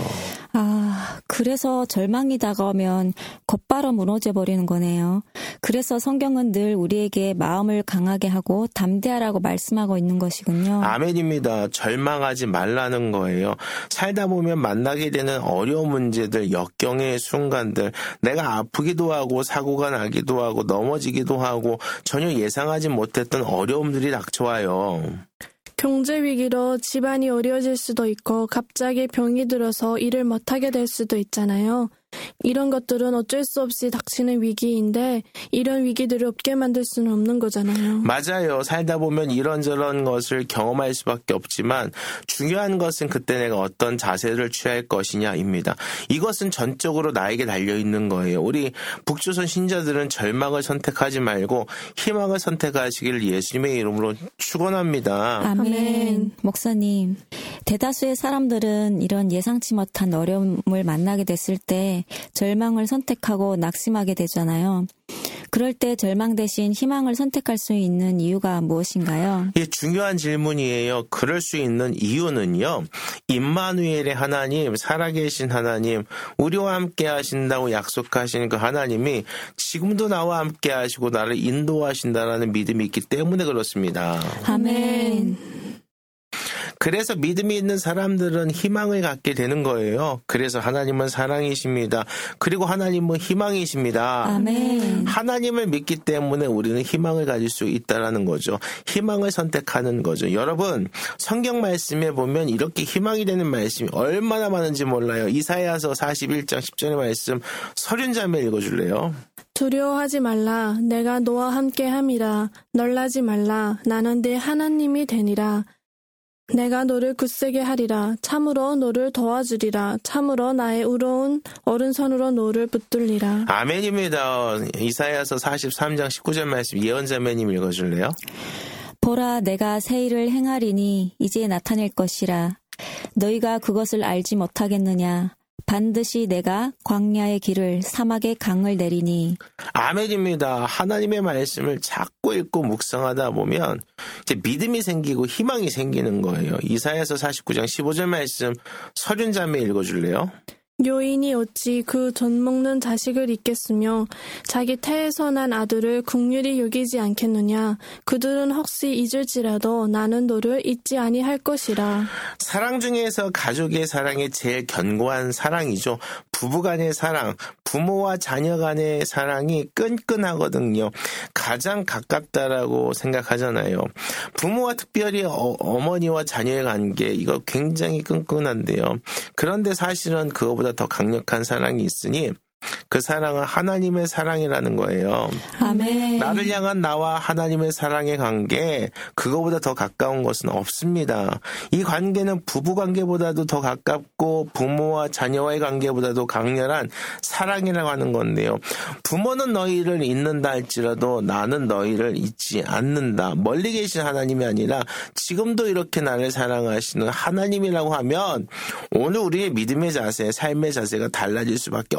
그래서 절망이 다가오면 곧바로 무너져 버리는 거네요. 그래서 성경은 늘 우리에게 마음을 강하게 하고 담대하라고 말씀하고 있는 것이군요. 아멘입니다. 절망하지 말라는 거예요. 살다 보면 만나게 되는 어려운 문제들, 역경의 순간들, 내가 아프기도 하고 사고가 나기도 하고 넘어지기도 하고 전혀 예상하지 못했던 어려움들이 닥쳐와요. 경제 위기로 집안이 어려워질 수도 있고 갑자기 병이 들어서 일을 못하게 될 수도 있잖아요. 이런 것들은 어쩔 수 없이 닥치는 위기인데 이런 위기들을 없게 만들 수는 없는 거잖아요. 맞아요. 살다 보면 이런저런 것을 경험할 수밖에 없지만 중요한 것은 그때 내가 어떤 자세를 취할 것이냐입니다. 이것은 전적으로 나에게 달려있는 거예요. 우리 북조선 신자들은 절망을 선택하지 말고 희망을 선택하시기를 예수님의 이름으로 축원합니다. 아멘. 목사님, 대다수의 사람들은 이런 예상치 못한 어려움을 만나게 됐을 때 절망을 선택하고 낙심하게 되잖아요. 그럴 때 절망 대신 희망을 선택할 수 있는 이유가 무엇인가요? 예, 중요한 질문이에요. 그럴 수 있는 이유는요. 임마누엘의 하나님, 살아계신 하나님, 우리와 함께 하신다고 약속하신 그 하나님이 지금도 나와 함께 하시고 나를 인도하신다라는 믿음이 있기 때문에 그렇습니다. 아멘. 그래서 믿음이 있는 사람들은 희망을 갖게 되는 거예요. 그래서 하나님은 사랑이십니다. 그리고 하나님은 희망이십니다. 아멘. 하나님을 믿기 때문에 우리는 희망을 가질 수 있다는 거죠. 희망을 선택하는 거죠. 여러분, 성경 말씀에 보면 이렇게 희망이 되는 말씀이 얼마나 많은지 몰라요. 이사야서 41장 10절의 말씀 서륜자매 읽어줄래요? 두려워하지 말라. 내가 너와 함께 함이라. 놀라지 말라. 나는 네 하나님이 되니라. 내가 너를 굳세게 하리라. 참으로 너를 도와주리라. 참으로 나의 의로운 오른손으로 너를 붙들리라. 아멘입니다. 이사야서 43장 19절 말씀 예언자매님 읽어줄래요? 보라, 내가 새 일을 행하리니 이제 나타낼 것이라. 너희가 그것을 알지 못하겠느냐? 반드시 내가 광야의 길을 사막의 강을 내리니. 아멘입니다. 하나님의 말씀을 자꾸 읽고 묵상하다 보면 이제 믿음이 생기고 희망이 생기는 거예요. 이사야서 49장 15절 말씀 서륜자매 읽어줄래요? 여인이 어찌 그 젖 먹는 자식을 잊겠으며 자기 태에서 난 아들을 긍휼히 여기지 않겠느냐. 그들은 혹시 잊을지라도 나는 너를 잊지 아니할 것이라. 사랑 중에서 가족의 사랑이 제일 견고한 사랑이죠. 부부간의 사랑, 부모와 자녀 간의 사랑이 끈끈하거든요. 가장 가깝다라고 생각하잖아요. 부모와 특별히 어머니와 자녀의 관계, 이거 굉장히 끈끈한데요. 그런데 사실은 그거보다 더 강력한 사랑이 있으니 그 사랑은 하나님의 사랑이라는 거예요. 아멘. 나를 향한 나와 하나님의 사랑의 관계, 그거보다 더 가까운 것은 없습니다. 이 관계는 부부 관계보다도 더 가깝고 부모와 자녀와의 관계보다도 강렬한 사랑이라고 하는 건데요. 부모는 너희를 잊는다 할지라도 나는 너희를 잊지 않는다. 멀리 계신 하나님이 아니라 지금도 이렇게 나를 사랑하시는 하나님이라고 하면 오늘 우리의 믿음의 자세, 삶의 자세가 달라질 수밖에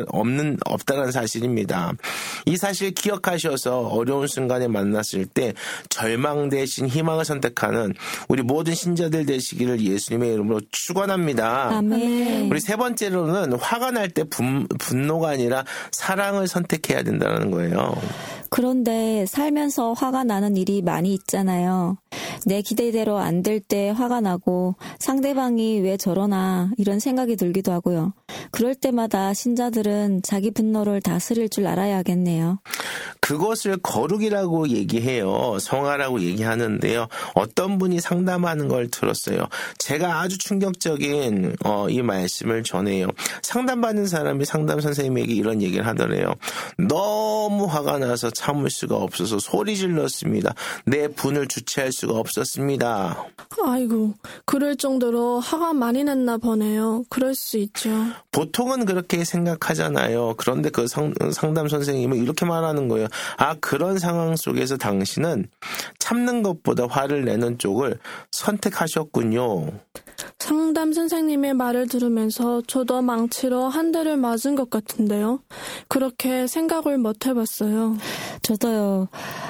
없다는 사실입니다. 이 사실 기억하셔서 어려운 순간에 만났을 때 절망 대신 희망을 선택하는 우리 모든 신자들 되시기를 예수님의 이름으로 축원합니다. 아멘. 우리 세 번째로는 화가 날 때 분노가 아니라 사랑을 선택해야 된다는 거예요. 그런데 살면서 화가 나는 일이 많이 있잖아요. 내 기대대로 안 될 때 화가 나고 상대방이 왜 저러나 이런 생각이 들기도 하고요. 그럴 때마다 신자들은 자기 분노를 다스릴 줄 알아야겠네요. 그것을 거룩이라고 얘기해요. 성화라고 얘기하는데요. 어떤 분이 상담하는 걸 들었어요. 제가 아주 충격적인 이 말씀을 전해요. 상담받는 사람이 상담 선생님에게 이런 얘기를 하더래요. 너무 화가 나서 참을 수가 없어서 소리 질렀습니다. 내 분을 주체할 수가 없었습니다. 아이고, 그럴 정도로 화가 많이 났나 보네요. 그럴 수 있죠. 보통은 그렇게 생각하잖아요. 그런데 그 상담 선생님은 이렇게 말하는 거예요. 아, 그런 상황 속에서 당신은 참는 것보다 화를 내는 쪽을 선택하셨군요. 상담 선생님의 말을 들으면서 저도 망치로 한 대를 맞은 것 같은데요. 그렇게 생각을 못 해봤어요. 저도요.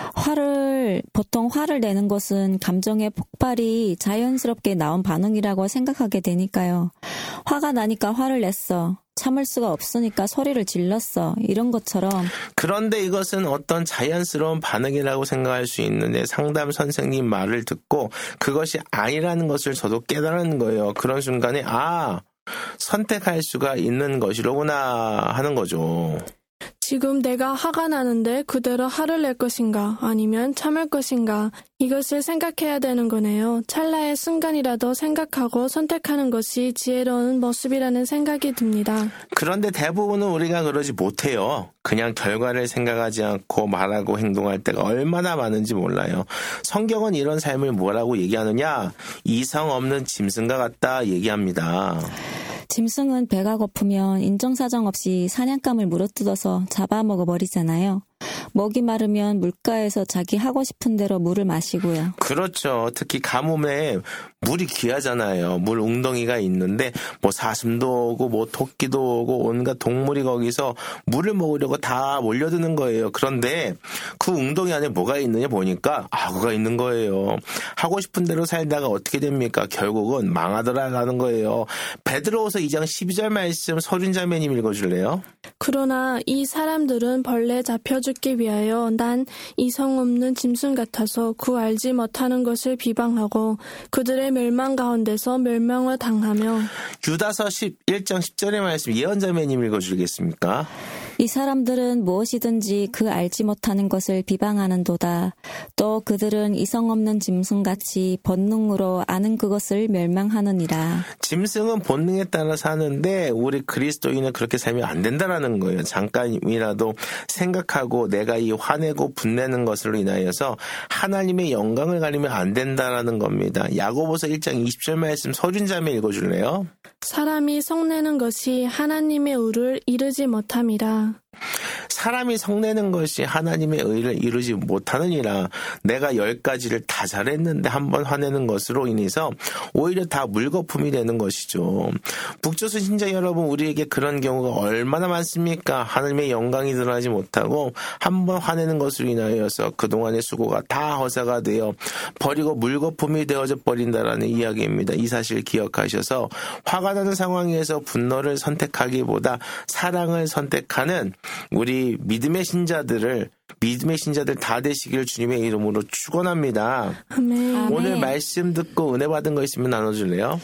보통 화를 내는 것은 감정의 폭발이 자연스럽게 나온 반응이라고 생각하게 되니까요. 화가 나니까 화를 냈어. 참을 수가 없으니까 소리를 질렀어. 이런 것처럼. 그런데 이것은 어떤 자연스러운 반응이라고 생각할 수 있는데 상담 선생님 말을 듣고 그것이 아니라는 것을 저도 깨달은 거예요. 그런 순간에 선택할 수가 있는 것이로구나 하는 거죠. 지금 내가 화가 나는데 그대로 화를 낼 것인가 아니면 참을 것인가 이것을 생각해야 되는 거네요. 찰나의 순간이라도 생각하고 선택하는 것이 지혜로운 모습이라는 생각이 듭니다. 그런데 대부분은 우리가 그러지 못해요. 그냥 결과를 생각하지 않고 말하고 행동할 때가 얼마나 많은지 몰라요. 성경은 이런 삶을 뭐라고 얘기하느냐? 이성 없는 짐승과 같다 얘기합니다. 짐승은 배가 고프면 인정사정 없이 사냥감을 물어뜯어서 잡아먹어버리잖아요. 목이 마르면 물가에서 자기 하고 싶은 대로 물을 마시고요. 그렇죠. 특히 가뭄에 물이 귀하잖아요. 물 웅덩이가 있는데 뭐 사슴도 오고 뭐 토끼도 오고 온갖 동물이 거기서 물을 먹으려고 다 몰려드는 거예요. 그런데 그 웅덩이 안에 뭐가 있느냐 보니까 아구가 있는 거예요. 하고 싶은 대로 살다가 어떻게 됩니까? 결국은 망하더라라는 거예요. 베드로후서 2장 12절 말씀 서륜자매님 읽어줄래요? 그러나 이 사람들은 벌레 잡혀 죽기 위하여 난 이성 없는 짐승 같아서 구 알지 못하는 것을 비방하고 그들의 멸망 가운데서 멸망을 당하며. 유다서 11장 10절의 말씀 예언자매님 읽어주겠습니까? 이 사람들은 무엇이든지 그 알지 못하는 것을 비방하는도다. 또 그들은 이성 없는 짐승같이 본능으로 아는 그것을 멸망하느니라. 짐승은 본능에 따라 사는데 우리 그리스도인은 그렇게 살면 안 된다라는 거예요. 잠깐이라도 생각하고 내가 이 화내고 분내는 것으로 인하여서 하나님의 영광을 가리면 안 된다라는 겁니다. 야고보서 1장 20절 말씀 서륜자매 읽어줄래요? 사람이 성내는 것이 하나님의 의를 이루지 못함이라. 사람이 성내는 것이 하나님의 의를 이루지 못하느니라. 내가 10가지를 다 잘했는데 한번 화내는 것으로 인해서 오히려 다 물거품이 되는 것이죠. 북조선 신자 여러분, 우리에게 그런 경우가 얼마나 많습니까? 하나님의 영광이 드러나지 못하고 한번 화내는 것으로 인하여서 그동안의 수고가 다 허사가 되어 버리고 물거품이 되어져 버린다라는 이야기입니다. 이 사실 기억하셔서 화가 나는 상황에서 분노를 선택하기보다 사랑을 선택하는 우리 믿음의 신자들 다 되시길 주님의 이름으로 축원합니다. 아멘. 오늘 말씀 듣고 은혜 받은 거 있으면 나눠줄래요?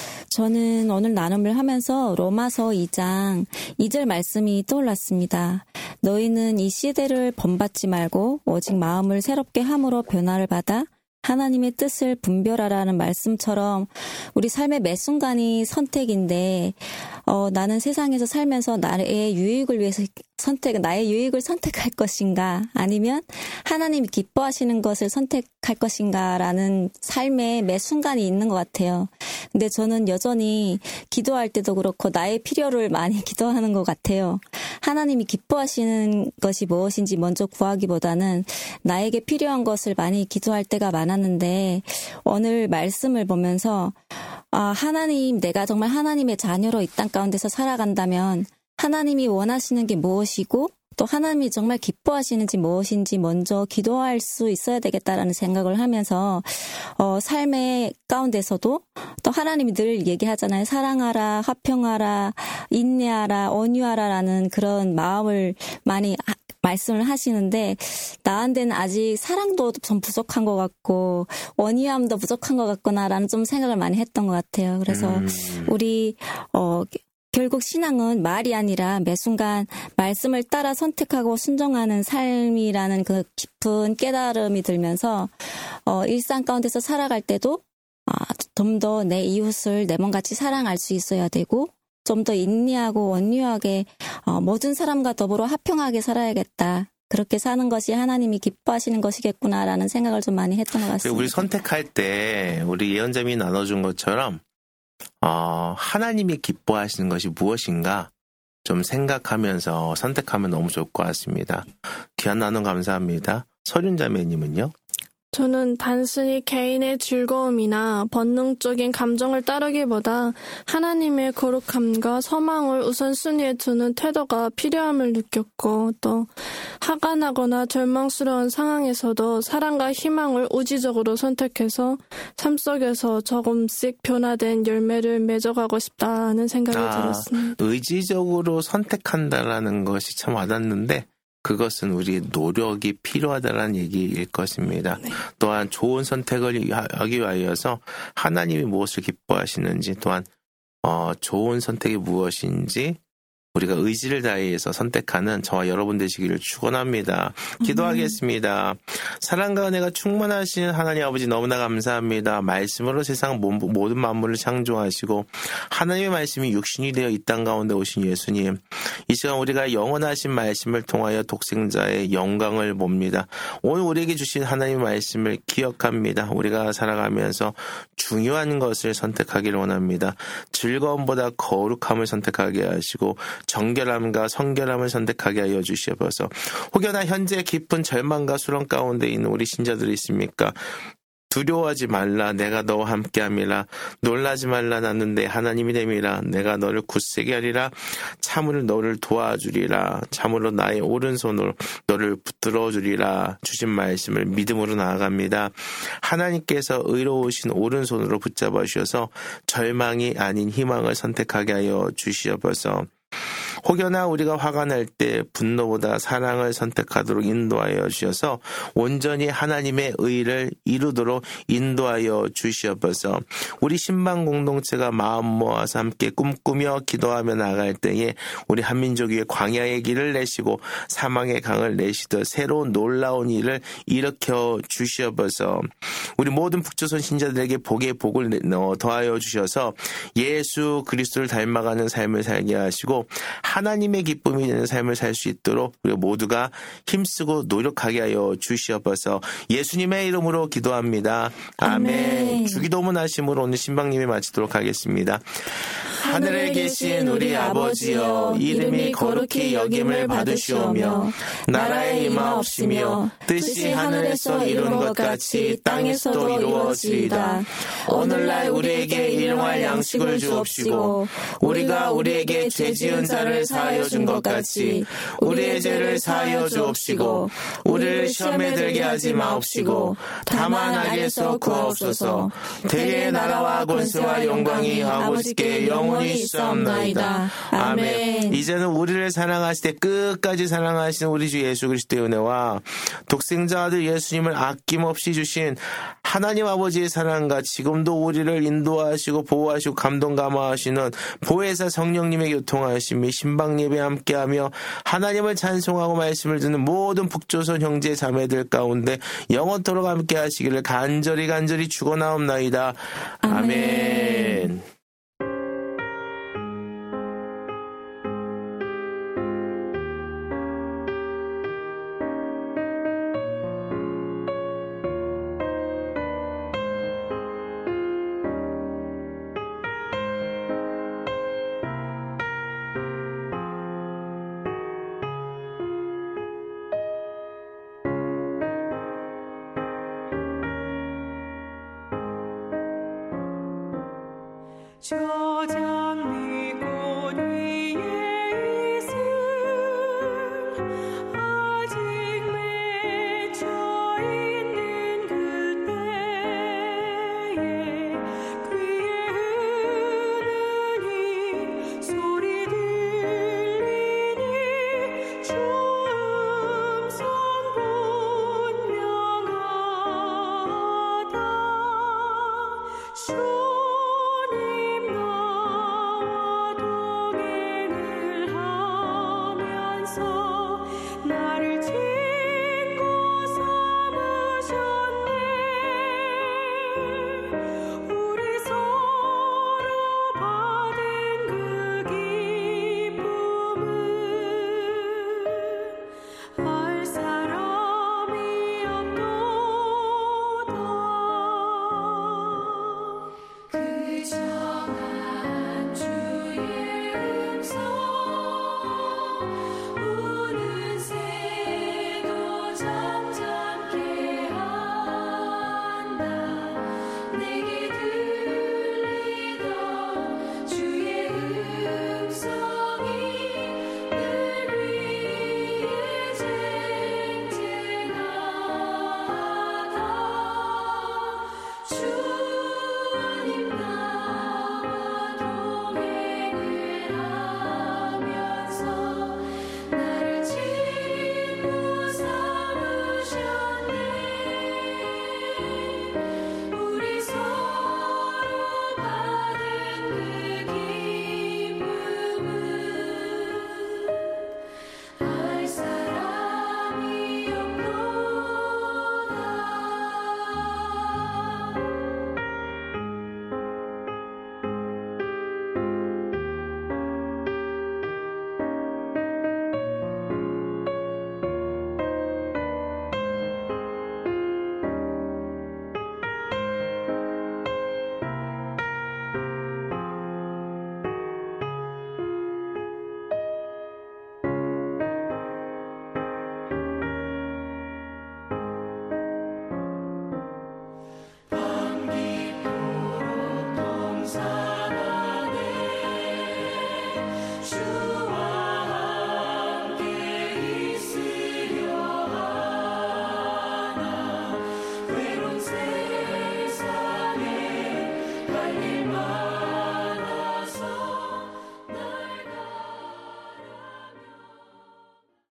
저는 오늘 나눔을 하면서 로마서 2장 2절 말씀이 떠올랐습니다. 너희는 이 시대를 본받지 말고 오직 마음을 새롭게 함으로 변화를 받아 하나님의 뜻을 분별하라는 말씀처럼 우리 삶의 매 순간이 선택인데 나는 세상에서 살면서 나의 유익을 위해서 나의 유익을 선택할 것인가 아니면 하나님이 기뻐하시는 것을 선택할 것인가라는 삶의 매 순간이 있는 것 같아요. 근데 저는 여전히 기도할 때도 그렇고 나의 필요를 많이 기도하는 것 같아요. 하나님이 기뻐하시는 것이 무엇인지 먼저 구하기보다는 나에게 필요한 것을 많이 기도할 때가 많았는데 오늘 말씀을 보면서 하나님, 내가 정말 하나님의 자녀로 이 땅 가운데서 살아간다면 하나님이 원하시는 게 무엇이고 또 하나님이 정말 기뻐하시는지 무엇인지 먼저 기도할 수 있어야 되겠다라는 생각을 하면서 삶의 가운데서도 또 하나님이 늘 얘기하잖아요. 사랑하라, 화평하라, 인내하라, 온유하라라는 그런 마음을 많이 말씀을 하시는데 나한테는 아직 사랑도 좀 부족한 것 같고 온유함도 부족한 것 같구나라는 좀 생각을 많이 했던 것 같아요. 그래서 우리 결국 신앙은 말이 아니라 매 순간 말씀을 따라 선택하고 순종하는 삶이라는 그 깊은 깨달음이 들면서 일상 가운데서 살아갈 때도 좀 더 내 이웃을 내 몸같이 사랑할 수 있어야 되고 좀 더 인내하고 온유하게 모든 사람과 더불어 화평하게 살아야겠다. 그렇게 사는 것이 하나님이 기뻐하시는 것이겠구나라는 생각을 좀 많이 했던 것 같습니다. 우리 선택할 때 우리 예언자님이 나눠준 것처럼 하나님이 기뻐하시는 것이 무엇인가 좀 생각하면서 선택하면 너무 좋을 것 같습니다. 귀한 나눔 감사합니다. 서륜자매님은요? 저는 단순히 개인의 즐거움이나 본능적인 감정을 따르기보다 하나님의 거룩함과 소망을 우선순위에 두는 태도가 필요함을 느꼈고 또 화가 나거나 절망스러운 상황에서도 사랑과 희망을 우지적으로 선택해서 삶 속에서 조금씩 변화된 열매를 맺어가고 싶다는 생각이 들었습니다. 의지적으로 선택한다라는 것이 참 와닿는데 그것은 우리 노력이 필요하다는 얘기일 것입니다. 네. 또한 좋은 선택을 하기 위하여서 하나님이 무엇을 기뻐하시는지 또한 좋은 선택이 무엇인지 우리가 의지를 다해서 선택하는 저와 여러분 되시기를 축원합니다. 기도하겠습니다. 사랑과 은혜가 충만하신 하나님 아버지 너무나 감사합니다. 말씀으로 세상 모든 만물을 창조하시고 하나님의 말씀이 육신이 되어 이 땅 가운데 오신 예수님, 이 시간 우리가 영원하신 말씀을 통하여 독생자의 영광을 봅니다. 오늘 우리에게 주신 하나님의 말씀을 기억합니다. 우리가 살아가면서 중요한 것을 선택하기를 원합니다. 즐거움보다 거룩함을 선택하게 하시고 정결함과 성결함을 선택하게 하여 주시옵소서. 혹여나 현재 깊은 절망과 수렁 가운데 있는 우리 신자들이 있습니까? 두려워하지 말라. 내가 너와 함께함이라. 놀라지 말라. 나는 내 하나님이 됨이라. 내가 너를 굳세게 하리라. 참으로 너를 도와주리라. 참으로 나의 오른손으로 너를 붙들어 주리라. 주신 말씀을 믿음으로 나아갑니다. 하나님께서 의로우신 오른손으로 붙잡아 주셔서 절망이 아닌 희망을 선택하게 하여 주시옵소서. 혹여나 우리가 화가 날 때 분노보다 사랑을 선택하도록 인도하여 주셔서 온전히 하나님의 의를 이루도록 인도하여 주시옵소서. 우리 신방 공동체가 마음 모아서 함께 꿈꾸며 기도하며 나갈 때에 우리 한민족 위에 광야의 길을 내시고 사망의 강을 내시듯 새로운 놀라운 일을 일으켜 주시옵소서. 우리 모든 북조선 신자들에게 복의 복을 더하여 주셔서 예수 그리스도를 닮아가는 삶을 살게 하시고 하나님의 기쁨이 되는 삶을 살 수 있도록 우리 모두가 힘쓰고 노력하게 하여 주시옵소서. 예수님의 이름으로 기도합니다. 아멘. 주기도문 하심으로 오늘 신방님이 마치도록 하겠습니다. 하늘에 계신 우리 아버지여, 이름이 거룩히 여김을 받으시오며 나라의 임하옵시며 뜻이 하늘에서 이룬 것 같이 땅에서도 이루어지이다. 오늘날 우리에게 일용할 양식을 주옵시고 우리가 우리에게 죄 지은 자를 사하여 준 것 같이 우리의 죄를 사하여 주옵시고 우리를 시험에 들게 하지 마옵시고 다만 악에서 구하옵소서. 대개의 나라와 권세와 영광이 아버지께 영원히 있사옵나이다. 아멘. 이제는 우리를 사랑하시되 끝까지 사랑하시는 우리 주 예수 그리스도의 은혜와 독생자 아들 예수님을 아낌없이 주신 하나님 아버지의 사랑과 지금도 우리를 인도하시고 보호하시고 감동 감화하시는 보혜사 성령님의 교통하심이 신방 예배 함께하며 하나님을 찬송하고 말씀을 듣는 모든 북조선 형제 자매들 가운데 영원토록 함께 하시기를 간절히 축원하옵나이다. 아멘.